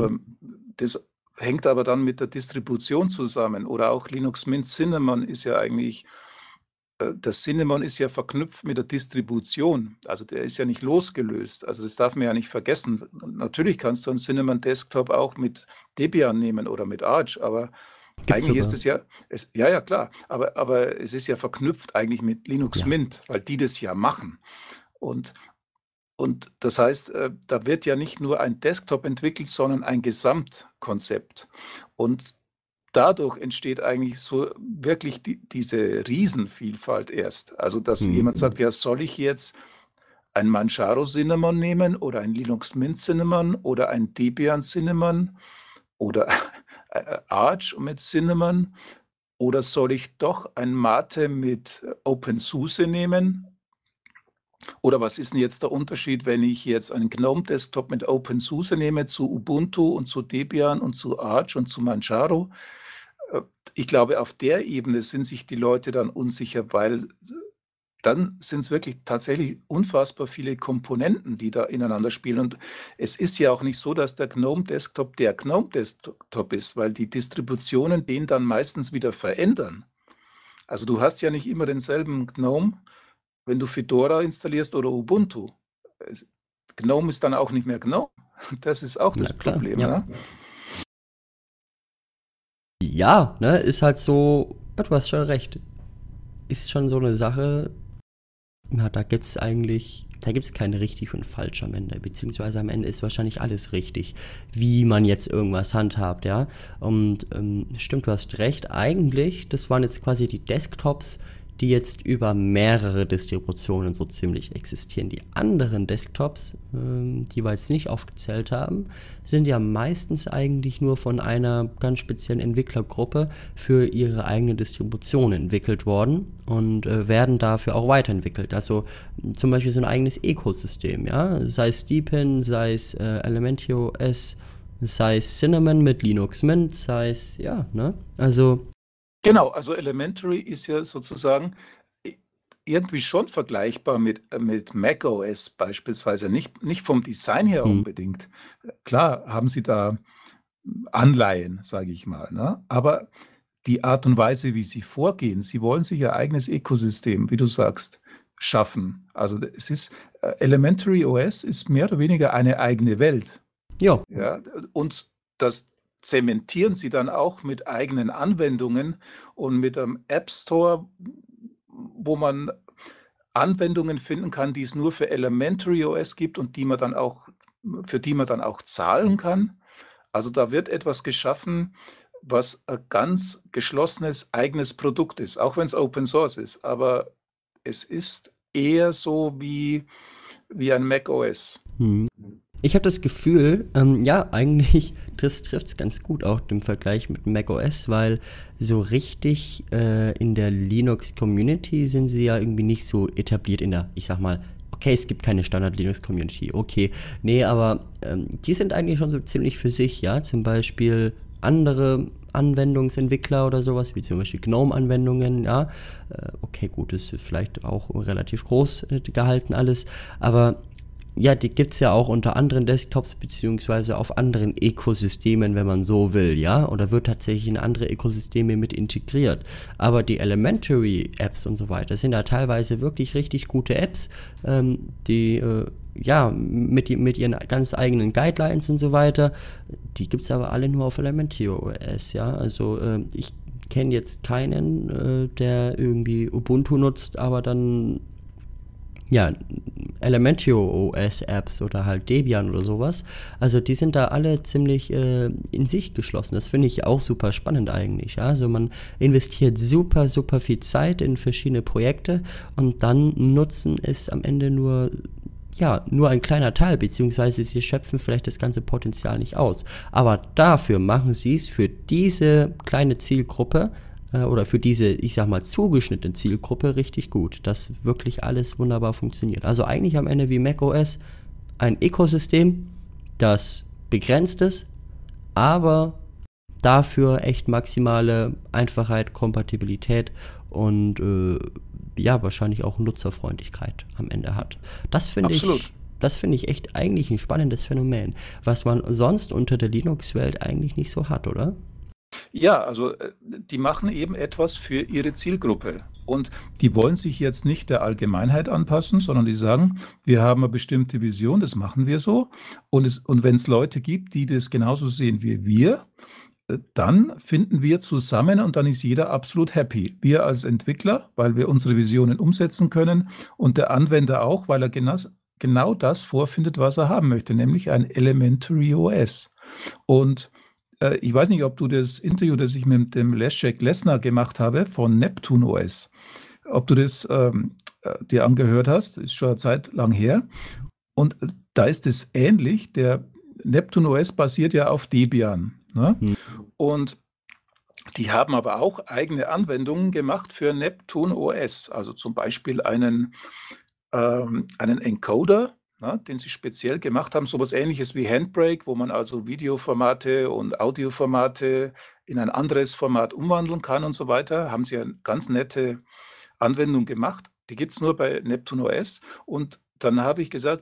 hängt aber dann mit der Distribution zusammen. Oder auch Linux Mint Cinnamon ist ja eigentlich, das Cinnamon ist ja verknüpft mit der Distribution. Also der ist ja nicht losgelöst. Also das darf man ja nicht vergessen. Natürlich kannst du einen Cinnamon Desktop auch mit Debian nehmen oder mit Arch, aber
Gibt's
eigentlich
sogar.
ist es ja, ja klar, aber es ist ja verknüpft eigentlich mit Linux
Ja.
Mint, weil die das ja machen. Und das heißt, da wird ja nicht nur ein Desktop entwickelt, sondern ein Gesamtkonzept. Und dadurch entsteht eigentlich so wirklich diese Riesenvielfalt erst. Also, dass jemand sagt, ja, soll ich jetzt ein Manjaro Cinnamon nehmen oder ein Linux Mint Cinnamon oder ein Debian Cinnamon oder Arch mit Cinnamon, oder soll ich doch ein Mate mit OpenSUSE nehmen? Oder was ist denn jetzt der Unterschied, wenn ich jetzt einen GNOME Desktop mit OpenSUSE nehme zu Ubuntu und zu Debian und zu Arch und zu Manjaro? Ich glaube, auf der Ebene sind sich die Leute dann unsicher, weil dann sind es wirklich tatsächlich unfassbar viele Komponenten, die da ineinander spielen. Und es ist ja auch nicht so, dass der GNOME Desktop der GNOME Desktop ist, weil die Distributionen den dann meistens wieder verändern. Also du hast ja nicht immer denselben GNOME, wenn du Fedora installierst oder Ubuntu. GNOME ist dann auch nicht mehr GNOME. Das ist auch das Problem.
Ja.
Ne?
Ja, ne, ist halt so, ja, du hast schon recht. Ist schon so eine Sache, ja, da gibt's kein richtig und falsch am Ende, beziehungsweise am Ende ist wahrscheinlich alles richtig, wie man jetzt irgendwas handhabt, ja. Und stimmt, du hast recht, eigentlich, das waren jetzt quasi die Desktops, die jetzt über mehrere Distributionen so ziemlich existieren. Die anderen Desktops, die wir jetzt nicht aufgezählt haben, sind ja meistens eigentlich nur von einer ganz speziellen Entwicklergruppe für ihre eigene Distribution entwickelt worden und werden dafür auch weiterentwickelt. Also zum Beispiel so ein eigenes Ökosystem, ja, sei es Deepin, sei es Elementary.os, sei es Cinnamon mit Linux Mint, sei es, ja, ne, also
Genau, also Elementary ist ja sozusagen irgendwie schon vergleichbar mit macOS beispielsweise, nicht vom Design her unbedingt. Klar haben sie da Anleihen, sage ich mal, ne? Aber die Art und Weise, wie sie vorgehen, sie wollen sich ihr eigenes Ökosystem, wie du sagst, schaffen. Also es ist Elementary OS ist mehr oder weniger eine eigene Welt.
ja.
Ja, und das zementieren sie dann auch mit eigenen Anwendungen und mit einem App Store, wo man Anwendungen finden kann, die es nur für Elementary OS gibt und für die man dann auch zahlen kann. Also da wird etwas geschaffen, was ein ganz geschlossenes eigenes Produkt ist, auch wenn es Open Source ist. Aber es ist eher so wie ein Mac OS.
Ich habe das Gefühl, ja, eigentlich, das trifft es ganz gut auch im Vergleich mit macOS, weil so richtig in der Linux-Community sind sie ja irgendwie nicht so etabliert ich sag mal, okay, es gibt keine Standard-Linux-Community, okay, nee, aber die sind eigentlich schon so ziemlich für sich, ja, zum Beispiel andere Anwendungsentwickler oder sowas, wie zum Beispiel GNOME-Anwendungen, ja, okay, gut, ist vielleicht auch relativ groß gehalten alles, aber ja, die gibt's ja auch unter anderen Desktops beziehungsweise auf anderen Ökosystemen, wenn man so will, ja, oder wird tatsächlich in andere Ökosysteme mit integriert. Aber die Elementary Apps und so weiter sind ja teilweise wirklich richtig gute Apps, die ja, mit ihren ganz eigenen Guidelines und so weiter. Die gibt es aber alle nur auf Elementary OS, ja. Also ich kenne jetzt keinen, der irgendwie Ubuntu nutzt, aber dann ja, Elementary OS Apps oder halt Debian oder sowas. Also die sind da alle ziemlich in sich geschlossen. Das finde ich auch super spannend eigentlich. Ja? Also man investiert super, super viel Zeit in verschiedene Projekte und dann nutzen es am Ende nur ein kleiner Teil, beziehungsweise sie schöpfen vielleicht das ganze Potenzial nicht aus. Aber dafür machen sie es für diese kleine Zielgruppe oder für diese, ich sag mal, zugeschnittene Zielgruppe richtig gut, dass wirklich alles wunderbar funktioniert. Also eigentlich am Ende wie macOS ein Ökosystem, das begrenzt ist, aber dafür echt maximale Einfachheit, Kompatibilität und wahrscheinlich auch Nutzerfreundlichkeit am Ende hat. Das finde ich echt eigentlich ein spannendes Phänomen, was man sonst unter der Linux-Welt eigentlich nicht so hat, oder?
Ja, also die machen eben etwas für ihre Zielgruppe. Und die wollen sich jetzt nicht der Allgemeinheit anpassen, sondern die sagen, wir haben eine bestimmte Vision, das machen wir so. Und wenn es Leute gibt, die das genauso sehen wie wir, dann finden wir zusammen und dann ist jeder absolut happy. Wir als Entwickler, weil wir unsere Visionen umsetzen können und der Anwender auch, weil er genau das vorfindet, was er haben möchte, nämlich ein Elementary OS. Und ich weiß nicht, ob du das Interview, das ich mit dem Leszek Lesnar gemacht habe von Neptune OS, ob du das dir angehört hast, ist schon eine Zeit lang her. Und da ist es ähnlich. Der Neptune OS basiert ja auf Debian. Ne? Und die haben aber auch eigene Anwendungen gemacht für Neptune OS, also zum Beispiel einen Encoder, den sie speziell gemacht haben, sowas Ähnliches wie Handbrake, wo man also Videoformate und Audioformate in ein anderes Format umwandeln kann und so weiter. Haben sie eine ganz nette Anwendung gemacht. Die gibt es nur bei Neptune OS. Und dann habe ich gesagt,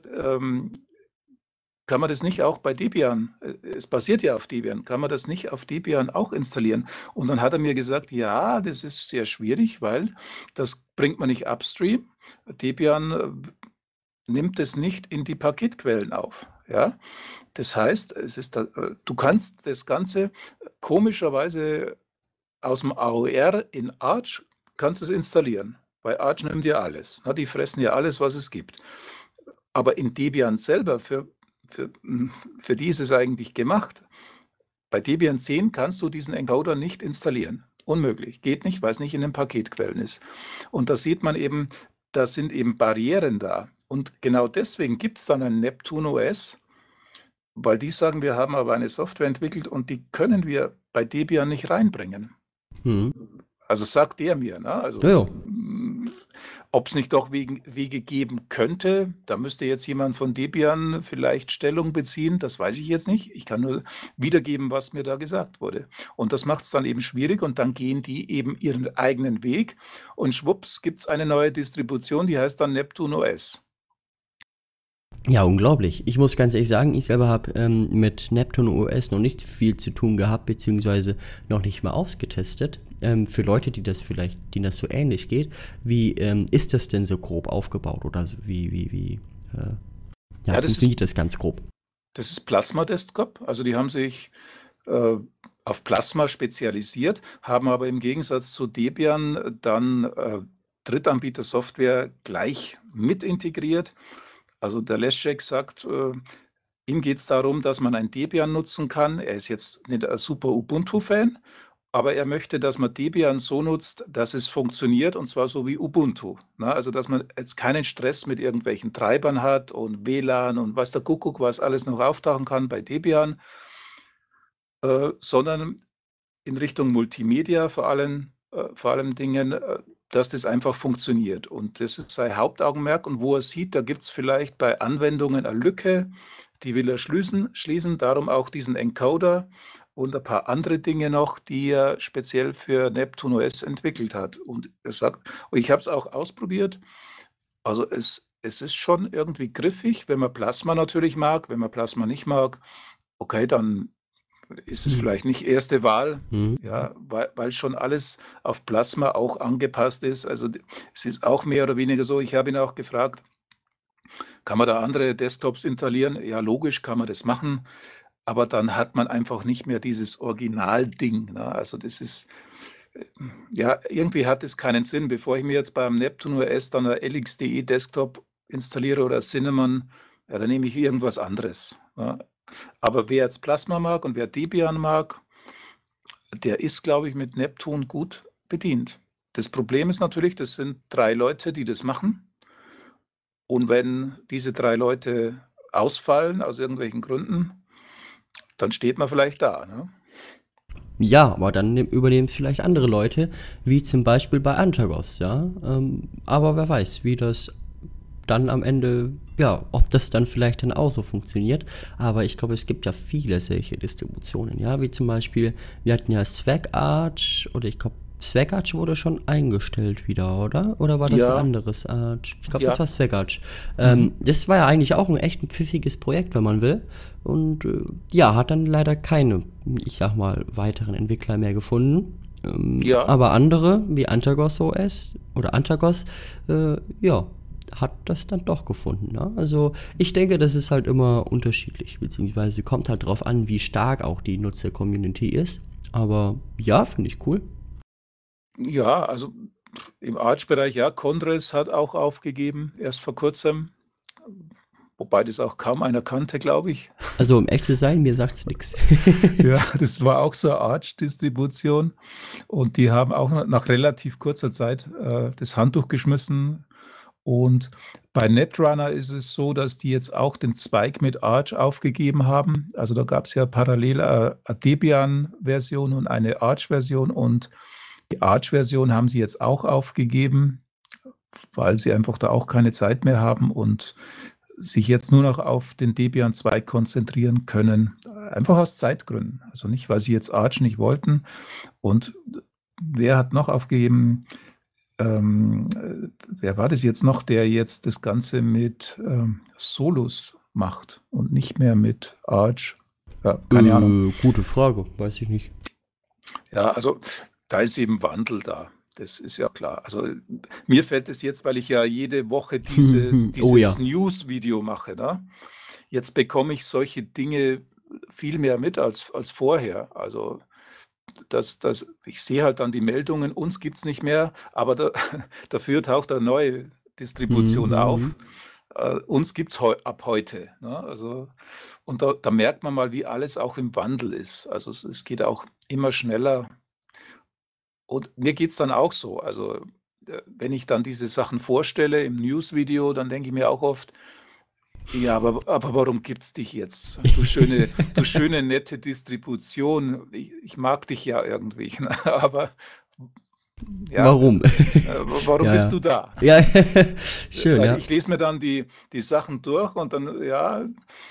kann man das nicht auch bei Debian, es basiert ja auf Debian, kann man das nicht auf Debian auch installieren? Und dann hat er mir gesagt, ja, das ist sehr schwierig, weil das bringt man nicht upstream. Debian nimmt es nicht in die Paketquellen auf. Ja? Das heißt, du kannst das Ganze komischerweise aus dem AOR in Arch kannst es installieren, weil Arch nimmt ja alles. Die fressen ja alles, was es gibt. Aber in Debian selber, für die ist es eigentlich gemacht. Bei Debian 10 kannst du diesen Encoder nicht installieren. Unmöglich. Geht nicht, weil es nicht in den Paketquellen ist. Und da sieht man eben, da sind eben Barrieren da. Und genau deswegen gibt es dann ein Neptune OS, weil die sagen, wir haben aber eine Software entwickelt und die können wir bei Debian nicht reinbringen. Also sagt der mir, ne? Also ob es nicht doch Wege geben könnte, da müsste jetzt jemand von Debian vielleicht Stellung beziehen, das weiß ich jetzt nicht. Ich kann nur wiedergeben, was mir da gesagt wurde. Und das macht es dann eben schwierig und dann gehen die eben ihren eigenen Weg und schwupps gibt es eine neue Distribution, die heißt dann Neptune OS.
Ja, unglaublich. Ich muss ganz ehrlich sagen, ich selber habe mit Neptune OS noch nicht viel zu tun gehabt, beziehungsweise noch nicht mal ausgetestet. Für Leute, denen das so ähnlich geht, wie ist das denn so grob aufgebaut oder so, wie funktioniert das ganz grob?
Das ist Plasma Desktop, also die haben sich auf Plasma spezialisiert, haben aber im Gegensatz zu Debian dann Drittanbieter-Software gleich mit integriert. Also der Leszek sagt, ihm geht es darum, dass man ein Debian nutzen kann. Er ist jetzt nicht ein super Ubuntu-Fan, aber er möchte, dass man Debian so nutzt, dass es funktioniert und zwar so wie Ubuntu. Also dass man jetzt keinen Stress mit irgendwelchen Treibern hat und WLAN und was der Kuckuck, was alles noch auftauchen kann bei Debian, sondern in Richtung Multimedia vor allem Dingen, dass das einfach funktioniert. Und das ist sein Hauptaugenmerk. Und wo er sieht, da gibt es vielleicht bei Anwendungen eine Lücke, die will er schließen. Darum auch diesen Encoder und ein paar andere Dinge noch, die er speziell für Neptune OS entwickelt hat. Und er sagt, und ich habe es auch ausprobiert, also es ist schon irgendwie griffig, wenn man Plasma natürlich mag. Wenn man Plasma nicht mag, okay, dann ist es vielleicht nicht erste Wahl, ja, weil schon alles auf Plasma auch angepasst ist. Also es ist auch mehr oder weniger so, ich habe ihn auch gefragt, Kann man da andere Desktops installieren? Ja, logisch kann man das machen, aber dann hat man einfach nicht mehr dieses Originalding. Ne? Also das ist, ja, irgendwie hat es keinen Sinn. Bevor ich mir jetzt beim Neptune OS dann ein LXDE Desktop installiere oder Cinnamon, ja, dann nehme ich irgendwas anderes. Ne? Aber wer jetzt Plasma mag und wer Debian mag, der ist, glaube ich, mit Neptune gut bedient. Das Problem ist natürlich, das sind 3 Leute, die das machen. Und wenn diese 3 Leute ausfallen aus irgendwelchen Gründen, dann steht man vielleicht da. Ne?
Ja, aber dann übernehmen es vielleicht andere Leute, wie zum Beispiel bei Antergos, ja. Aber wer weiß, wie das dann am Ende, ja, ob das dann vielleicht dann auch so funktioniert. Aber ich glaube, es gibt ja viele solche Distributionen, ja, wie zum Beispiel, wir hatten ja SwagArch, oder ich glaube, SwagArch wurde schon eingestellt wieder, oder? Oder war das ein
Ja,
anderes Arch? Ich glaube, das
ja.
war SwagArch.
Mhm.
Das war ja eigentlich auch ein echt ein pfiffiges Projekt, wenn man will. Und ja, hat dann leider keine, ich sag mal, weiteren Entwickler mehr gefunden.
Ja,
Aber andere, wie Antergos OS oder Antergos, ja, hat das dann doch gefunden. Ne? Also ich denke, das ist halt immer unterschiedlich, beziehungsweise kommt halt drauf an, wie stark auch die Nutzer-Community ist. Aber ja, finde ich cool.
ja, also im Arch-Bereich, ja, Condres hat auch aufgegeben, erst vor kurzem, wobei das auch kaum einer kannte, glaube ich.
Also um echt zu sein, mir sagt's nichts.
Ja, das war auch so eine Arch-Distribution und die haben auch nach relativ kurzer Zeit das Handtuch geschmissen. Und bei Netrunner ist es so, dass die jetzt auch den Zweig mit Arch aufgegeben haben. Also da gab es ja parallel eine Debian-Version und eine Arch-Version und die Arch-Version haben sie jetzt auch aufgegeben, weil sie einfach da auch keine Zeit mehr haben und sich jetzt nur noch auf den Debian-Zweig konzentrieren können. Einfach aus Zeitgründen. Also nicht, weil sie jetzt Arch nicht wollten. Und wer hat noch aufgegeben? Wer war das jetzt noch, der jetzt das Ganze mit Solus macht und nicht mehr mit Arch? Ja, keine Ahnung.
Gute Frage, weiß ich nicht.
Ja, also da ist eben Wandel da. Das ist ja klar. Also mir fällt es jetzt, weil ich ja jede Woche
Oh ja.
dieses News-Video mache. Ne? Jetzt bekomme ich solche Dinge viel mehr mit als vorher. Also ich sehe halt dann die Meldungen, uns gibt es nicht mehr, aber dafür taucht eine neue Distribution auf. Uns gibt es ab heute. Ne? Also, und da merkt man mal, wie alles auch im Wandel ist. Also es geht auch immer schneller. Und mir geht es dann auch so. Also wenn ich dann diese Sachen vorstelle im News-Video, dann denke ich mir auch oft, ja, aber warum gibt's dich jetzt? Du schöne, nette Distribution. Ich mag dich ja irgendwie. Aber ja,
Warum?
warum
Ja,
bist
ja.
du da?
Ja, schön,
Weil
ja.
ich lese mir dann die Sachen durch und dann, ja,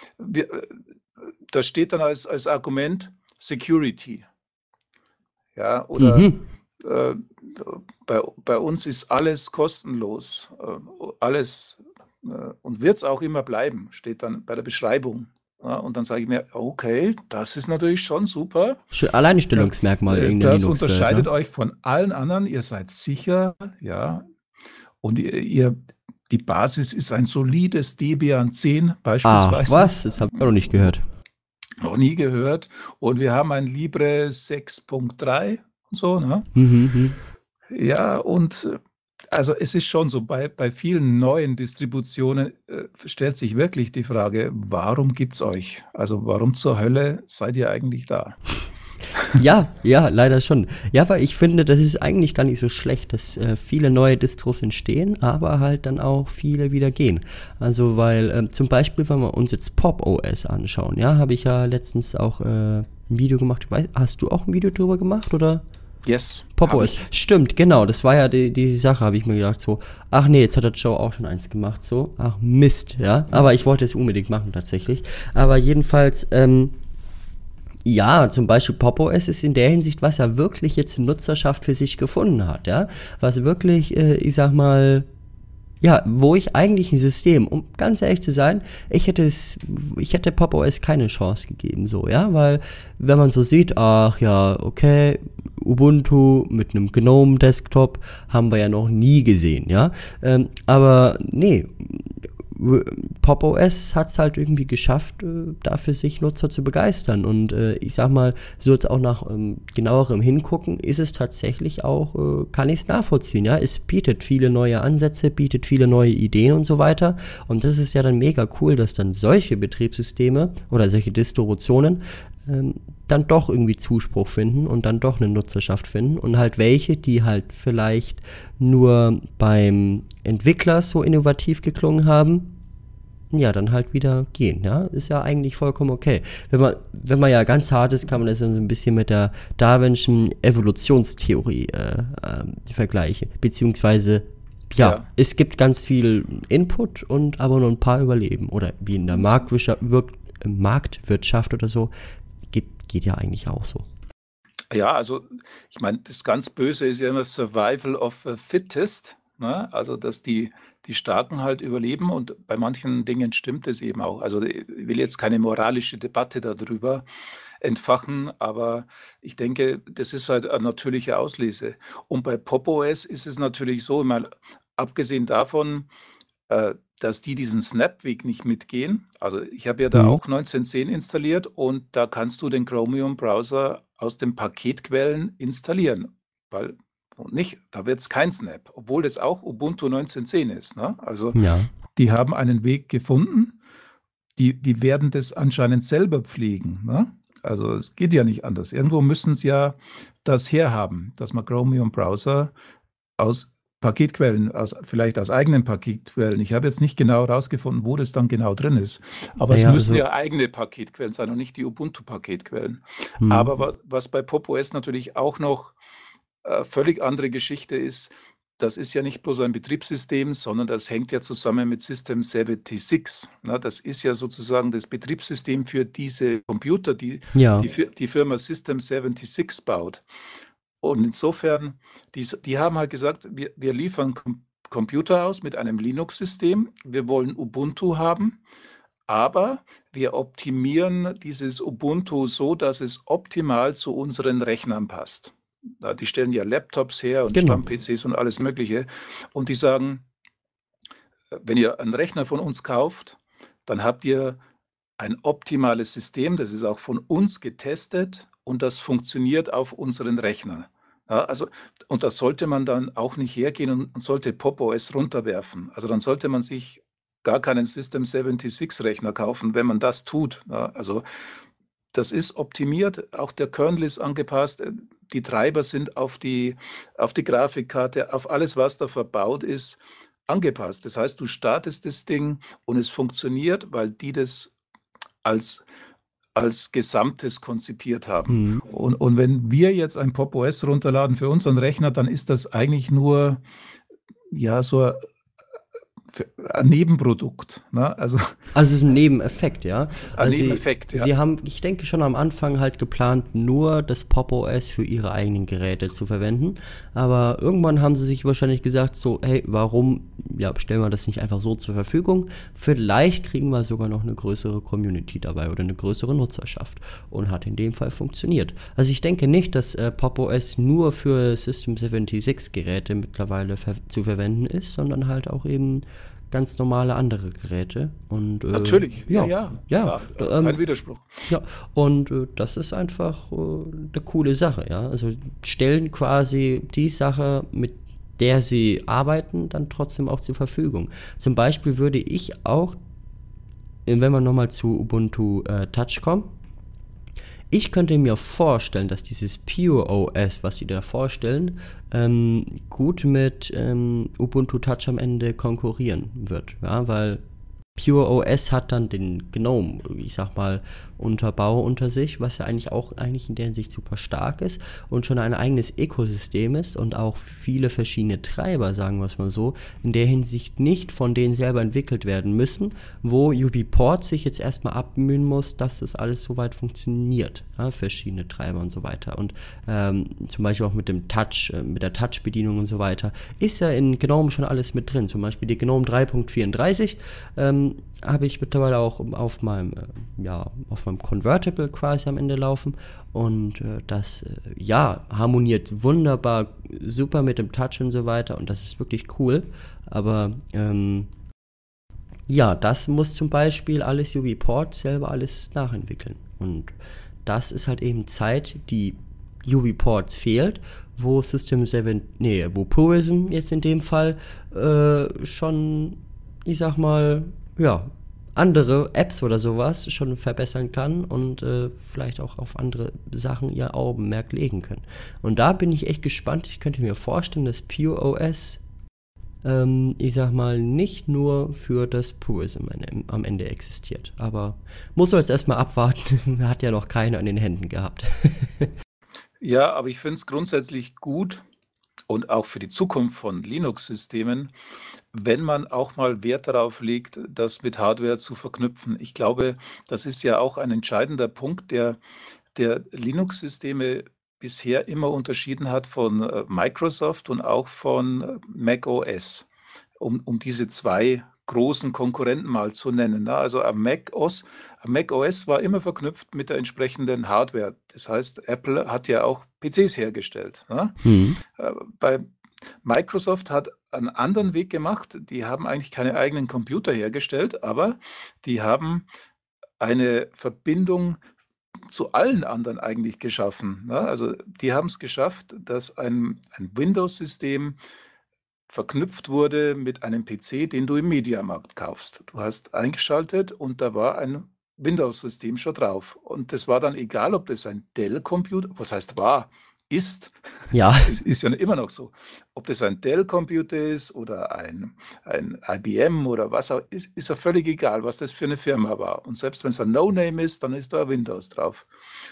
da steht dann als Argument Security. Ja, oder
Mhm.
äh, bei uns ist alles kostenlos. Alles und wird es auch immer bleiben, steht dann bei der Beschreibung. Ja, und dann sage ich mir, okay, das ist natürlich schon super.
Schön, Alleinstellungsmerkmal irgendeiner
Das
Linux-Welt,
unterscheidet
ne?
euch von allen anderen. Ihr seid sicher, ja. Und die Basis ist ein solides Debian 10
Ach,
beispielsweise.
was? Das habe ich auch noch nicht gehört.
Noch nie gehört. Und wir haben ein Libre 6.3 und so, ne?
Mhm.
Ja, und also es ist schon so, bei vielen neuen Distributionen stellt sich wirklich die Frage, warum gibt's euch? Also warum zur Hölle seid ihr eigentlich da?
Ja, leider schon. Ja, aber ich finde, das ist eigentlich gar nicht so schlecht, dass viele neue Distros entstehen, aber halt dann auch viele wieder gehen. Also, weil zum Beispiel, wenn wir uns jetzt Pop! OS anschauen, ja, habe ich ja letztens auch ein Video gemacht. Hast du auch ein Video drüber gemacht, oder?
Yes,
Pop!
habe
OS.
ich.
Stimmt, genau, das war ja die Sache, habe ich mir gedacht, so, ach nee, jetzt hat der Joe auch schon eins gemacht, so, ach Mist, ja, aber ich wollte es unbedingt machen, tatsächlich. Aber jedenfalls, ja, zum Beispiel Pop! OS ist in der Hinsicht, was er wirklich jetzt Nutzerschaft für sich gefunden hat, ja, was wirklich, ich sag mal, ja, wo ich eigentlich ein System, um ganz ehrlich zu sein, ich hätte Pop! OS keine Chance gegeben, so, ja, weil, wenn man so sieht, ach ja, okay, Ubuntu mit einem GNOME Desktop haben wir ja noch nie gesehen, ja, aber nee, Pop! OS hat es halt irgendwie geschafft, dafür sich Nutzer zu begeistern. Und ich sag mal, so jetzt auch nach genauerem Hingucken, ist es tatsächlich auch, kann ich es nachvollziehen. Ja? Es bietet viele neue Ansätze, bietet viele neue Ideen und so weiter. Und das ist ja dann mega cool, dass dann solche Betriebssysteme oder solche Distributionen dann doch irgendwie Zuspruch finden und dann doch eine Nutzerschaft finden und halt welche, die halt vielleicht nur beim Entwickler so innovativ geklungen haben, ja, dann halt wieder gehen, ja, ist ja eigentlich vollkommen okay. Wenn man ja ganz hart ist, kann man das so ein bisschen mit der Darwinschen Evolutionstheorie vergleichen, beziehungsweise ja, es gibt ganz viel Input und aber nur ein paar überleben oder wie in der Marktwirtschaft oder so, geht ja eigentlich auch so.
Ja, also ich meine, das ganz Böse ist ja immer Survival of the Fittest, ne? Also dass die Starken halt überleben und bei manchen Dingen stimmt es eben auch. Also ich will jetzt keine moralische Debatte darüber entfachen, aber ich denke, das ist halt eine natürliche Auslese. Und bei Pop! OS ist es natürlich so, ich meine, abgesehen davon, dass die diesen Snap-Weg nicht mitgehen. Also ich habe ja da auch 1910 installiert und da kannst du den Chromium-Browser aus den Paketquellen installieren. Da wird es kein Snap, obwohl das auch Ubuntu 1910 ist. Ne? Also die haben einen Weg gefunden, die werden das anscheinend selber pflegen. Ne? Also es geht ja nicht anders. Irgendwo müssen sie ja das herhaben, dass man Chromium-Browser aus Paketquellen, vielleicht aus eigenen Paketquellen. Ich habe jetzt nicht genau herausgefunden, wo das dann genau drin ist. Aber es müssen ja eigene Paketquellen sein und nicht die Ubuntu-Paketquellen. Aber was bei Pop! OS natürlich auch noch völlig andere Geschichte ist, das ist ja nicht bloß ein Betriebssystem, sondern das hängt ja zusammen mit System76. Na, das ist ja sozusagen das Betriebssystem für diese Computer, die Firma System76 baut. Und insofern, die haben halt gesagt, wir liefern Computer aus mit einem Linux-System, wir wollen Ubuntu haben, aber wir optimieren dieses Ubuntu so, dass es optimal zu unseren Rechnern passt. Die stellen ja Laptops her und Stamm-PCs und alles Mögliche. Und die sagen, wenn ihr einen Rechner von uns kauft, dann habt ihr ein optimales System, das ist auch von uns getestet und das funktioniert auf unseren Rechner. Ja, also, und da sollte man dann auch nicht hergehen und sollte Pop! OS runterwerfen. Also dann sollte man sich gar keinen System76-Rechner kaufen, wenn man das tut. Ja, also das ist optimiert, auch der Kernel ist angepasst, die Treiber sind auf die Grafikkarte, auf alles, was da verbaut ist, angepasst. Das heißt, du startest das Ding und es funktioniert, weil die das als Gesamtes konzipiert haben. Und wenn wir jetzt ein Pop! OS runterladen für unseren Rechner, dann ist das eigentlich nur so ein Nebenprodukt. Ne? Also
es ist ein Nebeneffekt, ja.
Nebeneffekt, ja.
Sie haben, ich denke, schon am Anfang halt geplant, nur das Pop! OS für ihre eigenen Geräte zu verwenden. Aber irgendwann haben sie sich wahrscheinlich gesagt, so, hey, warum stellen wir das nicht einfach so zur Verfügung? Vielleicht kriegen wir sogar noch eine größere Community dabei oder eine größere Nutzerschaft. Und hat in dem Fall funktioniert. Also ich denke nicht, dass Pop! OS nur für System76-Geräte mittlerweile zu verwenden ist, sondern halt auch eben ganz normale andere Geräte. Und,
natürlich, ja, kein Widerspruch.
Ja, und das ist einfach eine coole Sache, ja. Also stellen quasi die Sache, mit der sie arbeiten, dann trotzdem auch zur Verfügung. Zum Beispiel würde ich auch, wenn wir nochmal zu Ubuntu Touch kommen, ich könnte mir vorstellen, dass dieses Pure OS, was sie da vorstellen, gut mit Ubuntu Touch am Ende konkurrieren wird. Ja, weil Pure OS hat dann den GNOME, ich sag mal, Unterbau unter sich, was ja eigentlich in der Hinsicht super stark ist und schon ein eigenes Ökosystem ist und auch viele verschiedene Treiber, sagen wir es mal so, in der Hinsicht nicht von denen selber entwickelt werden müssen, wo UbiPort sich jetzt erstmal abmühen muss, dass das alles soweit funktioniert, ja, verschiedene Treiber und so weiter. Und zum Beispiel auch mit dem Touch, mit der Touch-Bedienung und so weiter, ist ja in GNOME schon alles mit drin. Zum Beispiel die GNOME 3.34 habe ich mittlerweile auch auf meinem Convertible quasi am Ende laufen und das harmoniert wunderbar, super mit dem Touch und so weiter und das ist wirklich cool, aber Ja, das muss zum Beispiel alles UbiPort selber alles nachentwickeln. Und das ist halt eben Zeit, die UbiPorts fehlt, wo System 7, nee, wo Purism jetzt in dem Fall schon, ich sag mal, ja, andere Apps oder sowas schon verbessern kann und vielleicht auch auf andere Sachen ihr Augenmerk legen können. Und da bin ich echt gespannt. Ich könnte mir vorstellen, dass Pure OS ich sag mal, nicht nur für das Purism am Ende existiert. Aber muss man jetzt erstmal abwarten. Hat ja noch keiner in den Händen gehabt.
Ja, aber ich finde es grundsätzlich gut und auch für die Zukunft von Linux-Systemen, wenn man auch mal Wert darauf legt, das mit Hardware zu verknüpfen. Ich glaube, das ist ja auch ein entscheidender Punkt, der Linux-Systeme bisher immer unterschieden hat von Microsoft und auch von Mac OS, um diese zwei großen Konkurrenten mal zu nennen. Ne? Also am Mac OS war immer verknüpft mit der entsprechenden Hardware. Das heißt, Apple hat ja auch PCs hergestellt. Ne?
Hm.
Bei Microsoft hat einen anderen Weg gemacht. Die haben eigentlich keine eigenen Computer hergestellt, aber die haben eine Verbindung zu allen anderen eigentlich geschaffen. Ne? Also die haben es geschafft, dass ein Windows-System verknüpft wurde mit einem PC, den du im Mediamarkt kaufst. Du hast eingeschaltet und da war ein Windows-System schon drauf. Und das war dann egal, ob das ein Dell-Computer, was heißt war, ist,
Ja.
ist ja immer noch so. Ob das ein Dell-Computer ist oder ein IBM oder was auch, ist ja völlig egal, was das für eine Firma war. Und selbst wenn es ein No-Name ist, dann ist da Windows drauf.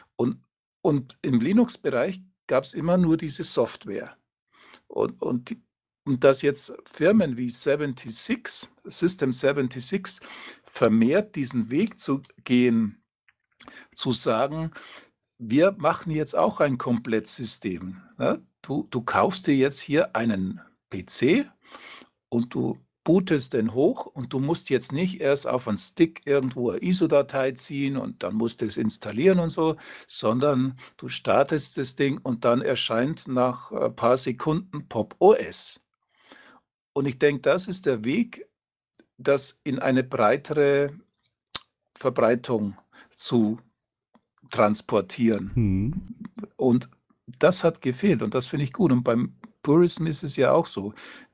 Und im Linux-Bereich gab es immer nur diese Software. Und dass jetzt Firmen wie 76, System 76 vermehrt diesen Weg zu gehen, zu sagen, wir machen jetzt auch ein Komplettsystem. Ne? Du kaufst dir jetzt hier einen PC und du bootest den hoch und du musst jetzt nicht erst auf einen Stick irgendwo eine ISO-Datei ziehen und dann musst du es installieren und so, sondern du startest das Ding und dann erscheint nach ein paar Sekunden Pop OS. Und ich denke, das ist der Weg, das in eine breitere Verbreitung zu transportieren.
Hm.
Und das hat gefehlt und das finde ich gut. Und beim Purism ist es ja auch so.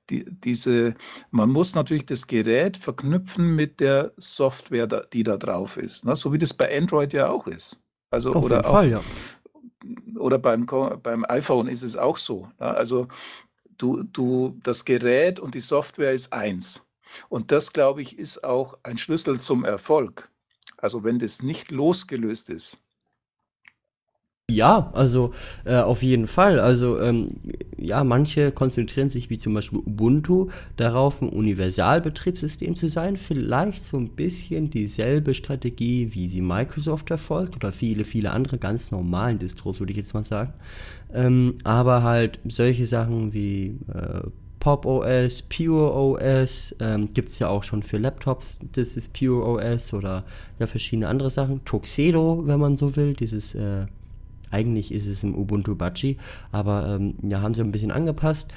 Man muss natürlich das Gerät verknüpfen mit der Software, die da drauf ist. Ne? So wie das bei Android ja auch ist. Also,
Auf jeden
oder auch,
Fall, ja.
oder beim iPhone ist es auch so. Ne? Also das Gerät und die Software ist eins. Und das, glaube ich, ist auch ein Schlüssel zum Erfolg. Also wenn das nicht losgelöst ist.
Ja, also auf jeden Fall. Also ja, manche konzentrieren sich, wie zum Beispiel Ubuntu, darauf, ein Universalbetriebssystem zu sein. Vielleicht so ein bisschen dieselbe Strategie, wie sie Microsoft verfolgt oder viele, viele andere ganz normalen Distros, würde ich jetzt mal sagen. Aber halt solche Sachen wie Pop OS, Pure OS, gibt es ja auch schon für Laptops, das ist Pure OS oder ja verschiedene andere Sachen. Tuxedo, wenn man so will, dieses eigentlich ist es im Ubuntu Budgie, aber ja, haben sie ein bisschen angepasst.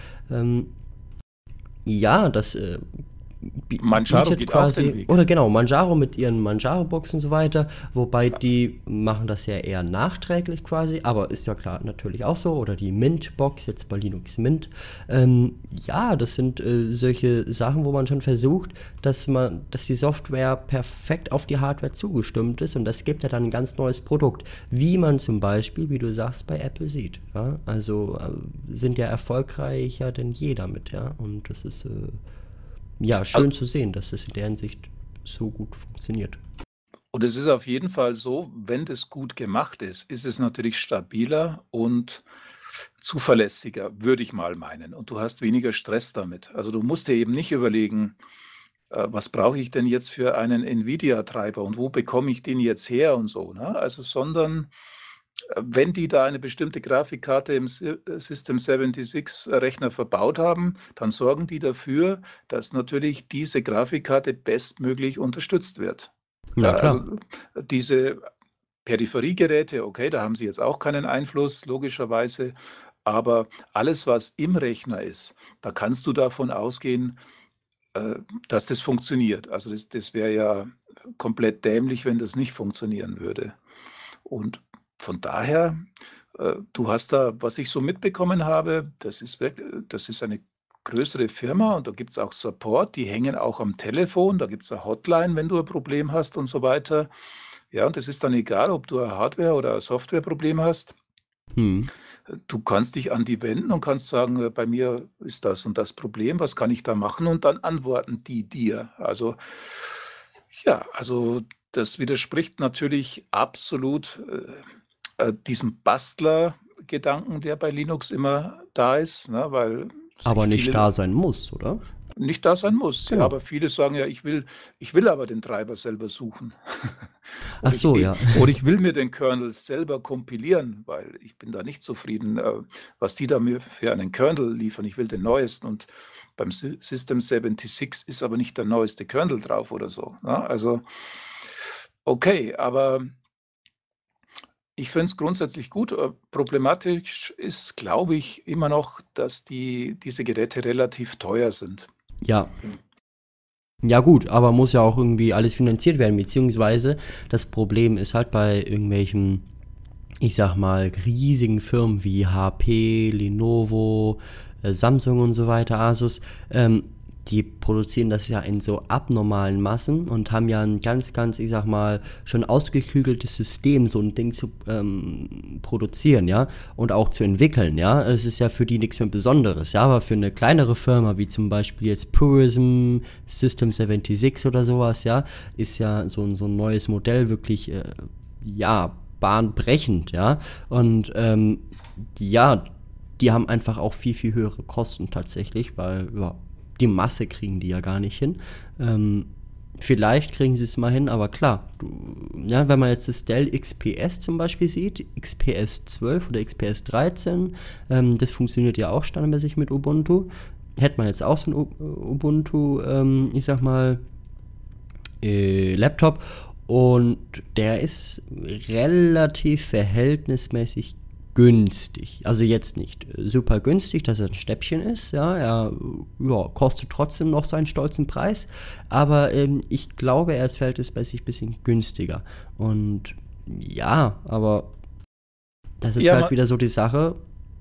Ja, das
Manjaro
bietet
geht
quasi,
auch den Weg.
oder genau, Manjaro mit ihren Manjaro-Boxen und so weiter, wobei die machen das ja eher nachträglich quasi, aber ist ja klar natürlich auch so, oder die Mint-Box, jetzt bei Linux Mint. Ja, das sind solche Sachen, wo man schon versucht, dass die Software perfekt auf die Hardware zugestimmt ist und das gibt ja dann ein ganz neues Produkt, wie man zum Beispiel, wie du sagst, bei Apple sieht. Ja? Also sind ja erfolgreicher denn je damit, ja, und das ist ja, schön
Also,
zu sehen, dass es in der Hinsicht so gut funktioniert.
und es ist auf jeden Fall so, wenn das gut gemacht ist es natürlich stabiler und zuverlässiger, würde ich mal meinen. Und du hast weniger Stress damit. Also du musst dir eben nicht überlegen, was brauche ich denn jetzt für einen Nvidia-Treiber und wo bekomme ich den jetzt her und so. Ne? Also, sondern wenn die da eine bestimmte Grafikkarte im System 76-Rechner verbaut haben, dann sorgen die dafür, dass natürlich diese Grafikkarte bestmöglich unterstützt wird.
Na
Ja,
klar.
also diese Peripheriegeräte, okay, da haben sie jetzt auch keinen Einfluss, logischerweise, aber alles, was im Rechner ist, da kannst du davon ausgehen, dass das funktioniert. Also das wäre ja komplett dämlich, wenn das nicht funktionieren würde. Und von daher, du hast da, was ich so mitbekommen habe, das ist eine größere Firma und da gibt es auch Support, die hängen auch am Telefon, da gibt es eine Hotline, wenn du ein Problem hast und so weiter. Ja, und das ist dann egal, ob du ein Hardware- oder ein Softwareproblem hast. Du kannst dich an die wenden und kannst sagen, bei mir ist das und das Problem, was kann ich da machen? Und dann antworten die dir. Also ja, also das widerspricht natürlich absolut diesem Bastler-Gedanken, der bei Linux immer da ist, ne, weil
Aber
sich
nicht
viele
da sein muss, oder?
nicht da sein muss. Ja,
Genau.
aber viele sagen ja, ich will aber den Treiber selber suchen.
Ach
Oder
so, ja.
oder ich will mir den Kernel selber kompilieren, weil ich bin da nicht zufrieden, was die da mir für einen Kernel liefern. Ich will den neuesten und beim System 76 ist aber nicht der neueste Kernel drauf oder so. Ne? Also okay, aber ich finde es grundsätzlich gut. Problematisch ist, glaube ich, immer noch, dass diese Geräte relativ teuer sind.
Ja. Ja gut, aber muss ja auch irgendwie alles finanziert werden, beziehungsweise das Problem ist halt bei irgendwelchen, ich sag mal, riesigen Firmen wie HP, Lenovo, Samsung und so weiter, Asus, die produzieren das ja in so abnormalen Massen und haben ja ein ganz, ganz, ich sag mal, schon ausgeklügeltes System, so ein Ding zu produzieren, ja, und auch zu entwickeln, ja. Es ist ja für die nichts mehr Besonderes, ja, aber für eine kleinere Firma, wie zum Beispiel jetzt Purism, System 76 oder sowas, ja, ist ja so ein neues Modell wirklich, ja, bahnbrechend, ja, und ja, die haben einfach auch viel, viel höhere Kosten tatsächlich, weil, ja, die Masse kriegen die ja gar nicht hin. Vielleicht kriegen sie es mal hin, aber klar, ja, wenn man jetzt das Dell XPS zum Beispiel sieht, XPS 12 oder XPS 13, das funktioniert ja auch standardmäßig mit Ubuntu. Hätte man jetzt auch so ein Ubuntu, ich sag mal, Laptop und der ist relativ verhältnismäßig günstig. Also jetzt nicht super günstig, dass er ein Schnäppchen ist. Ja, er kostet trotzdem noch seinen stolzen Preis. Aber ich glaube, er ist verhältnismäßig ein bisschen günstiger. Und ja, aber das ist
Ja,
halt wieder so die Sache,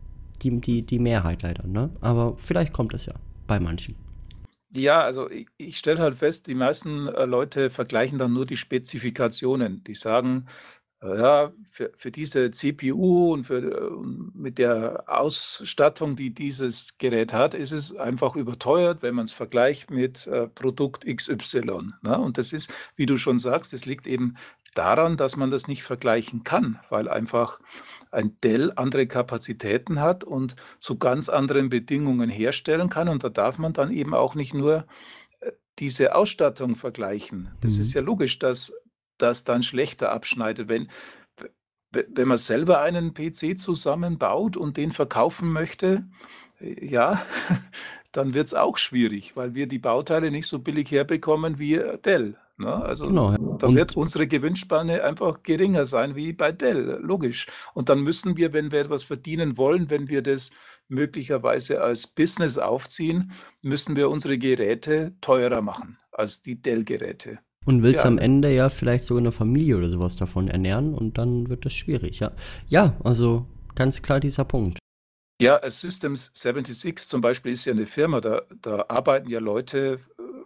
die Mehrheit leider. Ne? Aber vielleicht kommt es ja bei manchen.
ja, also ich stelle halt fest, die meisten Leute vergleichen dann nur die Spezifikationen. Die sagen, ja, für diese CPU und mit der Ausstattung, die dieses Gerät hat, ist es einfach überteuert, wenn man es vergleicht mit Produkt XY. Ne? Und das ist, wie du schon sagst, das liegt eben daran, dass man das nicht vergleichen kann, weil einfach ein Dell andere Kapazitäten hat und zu ganz anderen Bedingungen herstellen kann. Und da darf man dann eben auch nicht nur diese Ausstattung vergleichen. Das ist ja logisch, dass das dann schlechter abschneidet. Wenn man selber einen PC zusammenbaut und den verkaufen möchte, ja, dann wird es auch schwierig, weil wir die Bauteile nicht so billig herbekommen wie Dell. Ne? Also
Genau. Ja.
da wird unsere Gewinnspanne einfach geringer sein wie bei Dell, logisch. Und dann müssen wir, wenn wir etwas verdienen wollen, wenn wir das möglicherweise als Business aufziehen, müssen wir unsere Geräte teurer machen als die Dell-Geräte.
Und willst
Ja,
am Ende ja vielleicht sogar eine Familie oder sowas davon ernähren und dann wird das schwierig, ja. Ja, also ganz klar dieser Punkt.
ja, Systems 76 zum Beispiel ist ja eine Firma, da arbeiten ja Leute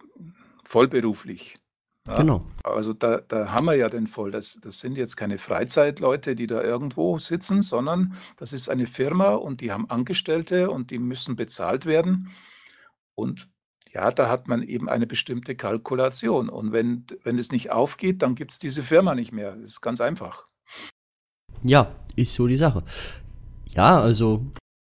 vollberuflich. Ja?
Genau.
Also da haben wir ja den Voll. Das sind jetzt keine Freizeitleute, die da irgendwo sitzen, sondern das ist eine Firma und die haben Angestellte und die müssen bezahlt werden. Und ja, da hat man eben eine bestimmte Kalkulation. Und wenn es nicht aufgeht, dann gibt es diese Firma nicht mehr. Das ist ganz einfach.
Ja, ist so die Sache. Ja, also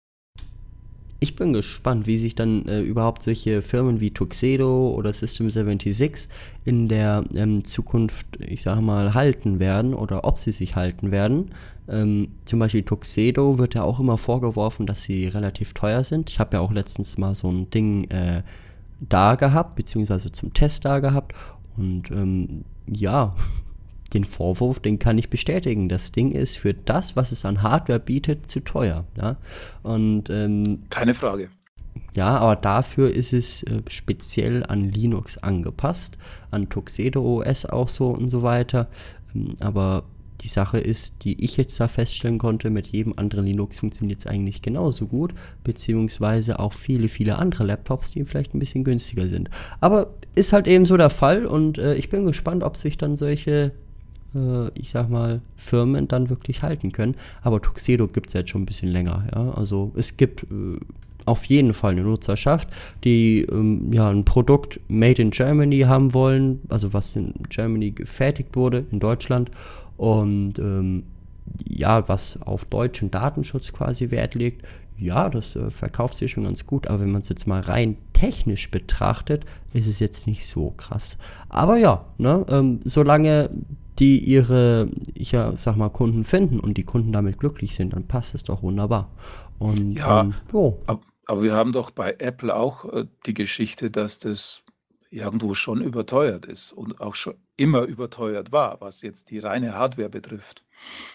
ich bin gespannt, wie sich dann überhaupt solche Firmen wie Tuxedo oder System 76 in der Zukunft, ich sage mal, halten werden oder ob sie sich halten werden. Zum Beispiel Tuxedo wird ja auch immer vorgeworfen, dass sie relativ teuer sind. Ich habe ja auch letztens mal so ein Ding da gehabt, beziehungsweise zum Test da gehabt. Und ja, den Vorwurf, den kann ich bestätigen. Das Ding ist für das, was es an Hardware bietet, zu teuer. Ja? Und
Keine Frage.
Ja, aber dafür ist es speziell an Linux angepasst, an Tuxedo OS auch so und so weiter. Aber die Sache ist, die ich jetzt da feststellen konnte, mit jedem anderen Linux funktioniert es eigentlich genauso gut, beziehungsweise auch viele, viele andere Laptops, die vielleicht ein bisschen günstiger sind. Aber ist halt eben so der Fall und ich bin gespannt, ob sich dann solche, ich sag mal, Firmen dann wirklich halten können. Aber Tuxedo gibt es jetzt schon ein bisschen länger, ja. Also es gibt auf jeden Fall eine Nutzerschaft, die ein Produkt made in Germany haben wollen, also was in Germany gefertigt wurde, in Deutschland, und was auf deutschen Datenschutz quasi Wert legt. Ja, das verkauft sich schon ganz gut, aber wenn man es jetzt mal rein technisch betrachtet, ist es jetzt nicht so krass. Aber ja, ne, solange die ihre, Kunden finden und die Kunden damit glücklich sind, dann passt es doch wunderbar. Und
Ja, aber wir haben doch bei Apple auch die Geschichte, dass das irgendwo schon überteuert ist und auch schon immer überteuert war, was jetzt die reine Hardware betrifft.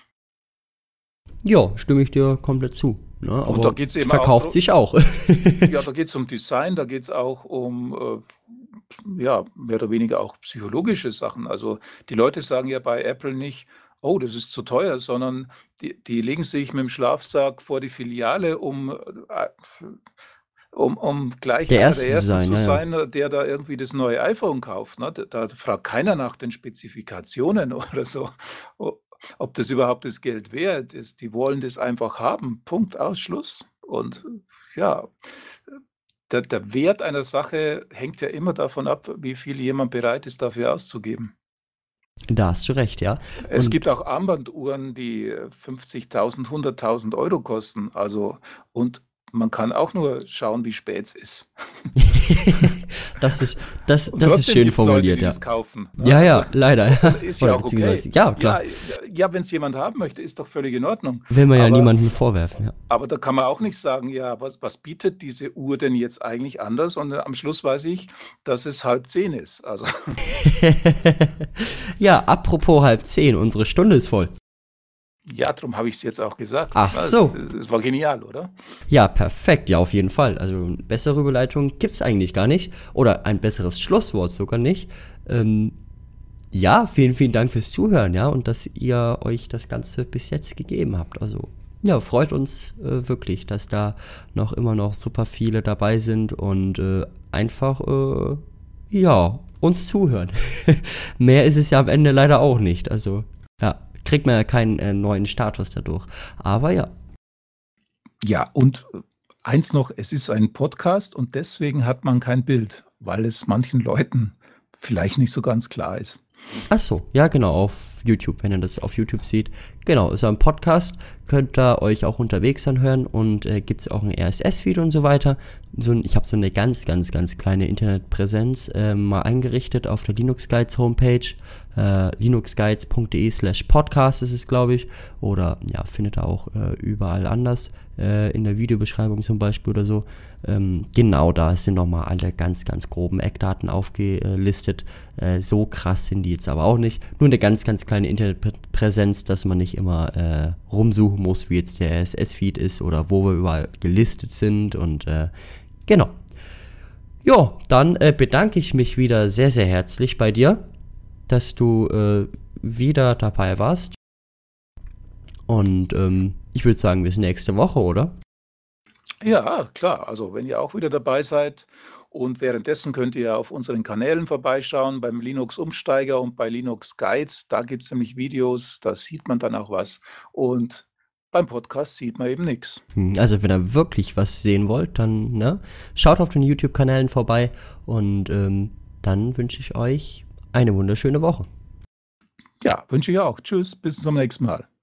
ja, stimme ich dir komplett zu. Ne?
Und da
Aber
geht es eben auch
verkauft sich auch.
ja, da geht es um Design, da geht es auch um mehr oder weniger auch psychologische Sachen. Also die Leute sagen ja bei Apple nicht, oh, das ist zu teuer, sondern die legen sich mit dem Schlafsack vor die Filiale, um gleich
Der
einer der
Erste zu
Ersten
sein,
zu
ja, ja.
sein, der da irgendwie das neue iPhone kauft. Ne? Da fragt keiner nach den Spezifikationen oder so, ob das überhaupt das Geld wert ist. Die wollen das einfach haben. Punkt, aus, Schluss. Und ja, der Wert einer Sache hängt ja immer davon ab, wie viel jemand bereit ist, dafür auszugeben.
Da hast du recht, ja.
Es
Und
gibt auch Armbanduhren, die 50.000, 100.000 Euro kosten. Also, und man kann auch nur schauen, wie spät es ist.
das ist
Und
schön
trotzdem gibt es Leute,
formuliert,
die
ja.
das kaufen. Ne?
Ja,
Also,
ja, leider.
ist
Oder
ja auch okay.
beziehungsweise, ja, klar.
Ja, wenn es jemand haben möchte, ist doch völlig in Ordnung.
Will man ja
Aber,
niemandem vorwerfen, ja.
aber da kann man auch nicht sagen, ja, was bietet diese Uhr denn jetzt eigentlich anders? Und am Schluss weiß ich, dass es 9:30 ist. Also,
Ja, apropos 9:30, unsere Stunde ist voll.
ja, darum habe ich es jetzt auch gesagt.
Ach
Ja,
so.
das war genial, oder?
Ja, perfekt, ja, auf jeden Fall. Also eine bessere Überleitung gibt's eigentlich gar nicht. Oder ein besseres Schlusswort sogar nicht. Ja, vielen, vielen Dank fürs Zuhören, ja, und dass ihr euch das Ganze bis jetzt gegeben habt. Also, ja, freut uns wirklich, dass da immer noch super viele dabei sind und einfach, uns zuhören. Mehr ist es ja am Ende leider auch nicht. Also, ja, kriegt man ja keinen neuen Status dadurch. Aber ja,
Ja, und eins noch, es ist ein Podcast und deswegen hat man kein Bild, weil es manchen Leuten vielleicht nicht so ganz klar ist.
ach so, ja genau, auf YouTube, wenn ihr das auf YouTube seht. Genau, ist ein Podcast, könnt ihr euch auch unterwegs anhören und gibt es auch ein RSS-Feed und so weiter. Ich habe so eine ganz, ganz, ganz kleine Internetpräsenz mal eingerichtet auf der Linux Guides Homepage. linuxguides.de/podcast ist es, glaube ich. Oder ja, findet ihr auch überall anders. In der Videobeschreibung zum Beispiel oder so. Genau, da sind nochmal alle ganz, ganz groben Eckdaten aufgelistet. So krass sind die jetzt aber auch nicht. Nur eine ganz, ganz kleine Internetpräsenz, dass man nicht immer rumsuchen muss, wie jetzt der RSS-Feed ist oder wo wir überall gelistet sind. Und genau. Jo, dann bedanke ich mich wieder sehr, sehr herzlich bei dir, dass du wieder dabei warst. Und ich würde sagen, bis nächste Woche, oder?
Ja, klar. Also wenn ihr auch wieder dabei seid und währenddessen könnt ihr auf unseren Kanälen vorbeischauen, beim Linux Umsteiger und bei Linux Guides. Da gibt es nämlich Videos, da sieht man dann auch was. Und beim Podcast sieht man eben nichts.
Also wenn ihr wirklich was sehen wollt, dann schaut auf den YouTube-Kanälen vorbei und dann wünsche ich euch eine wunderschöne Woche.
Ja, wünsche ich auch. Tschüss, bis zum nächsten Mal.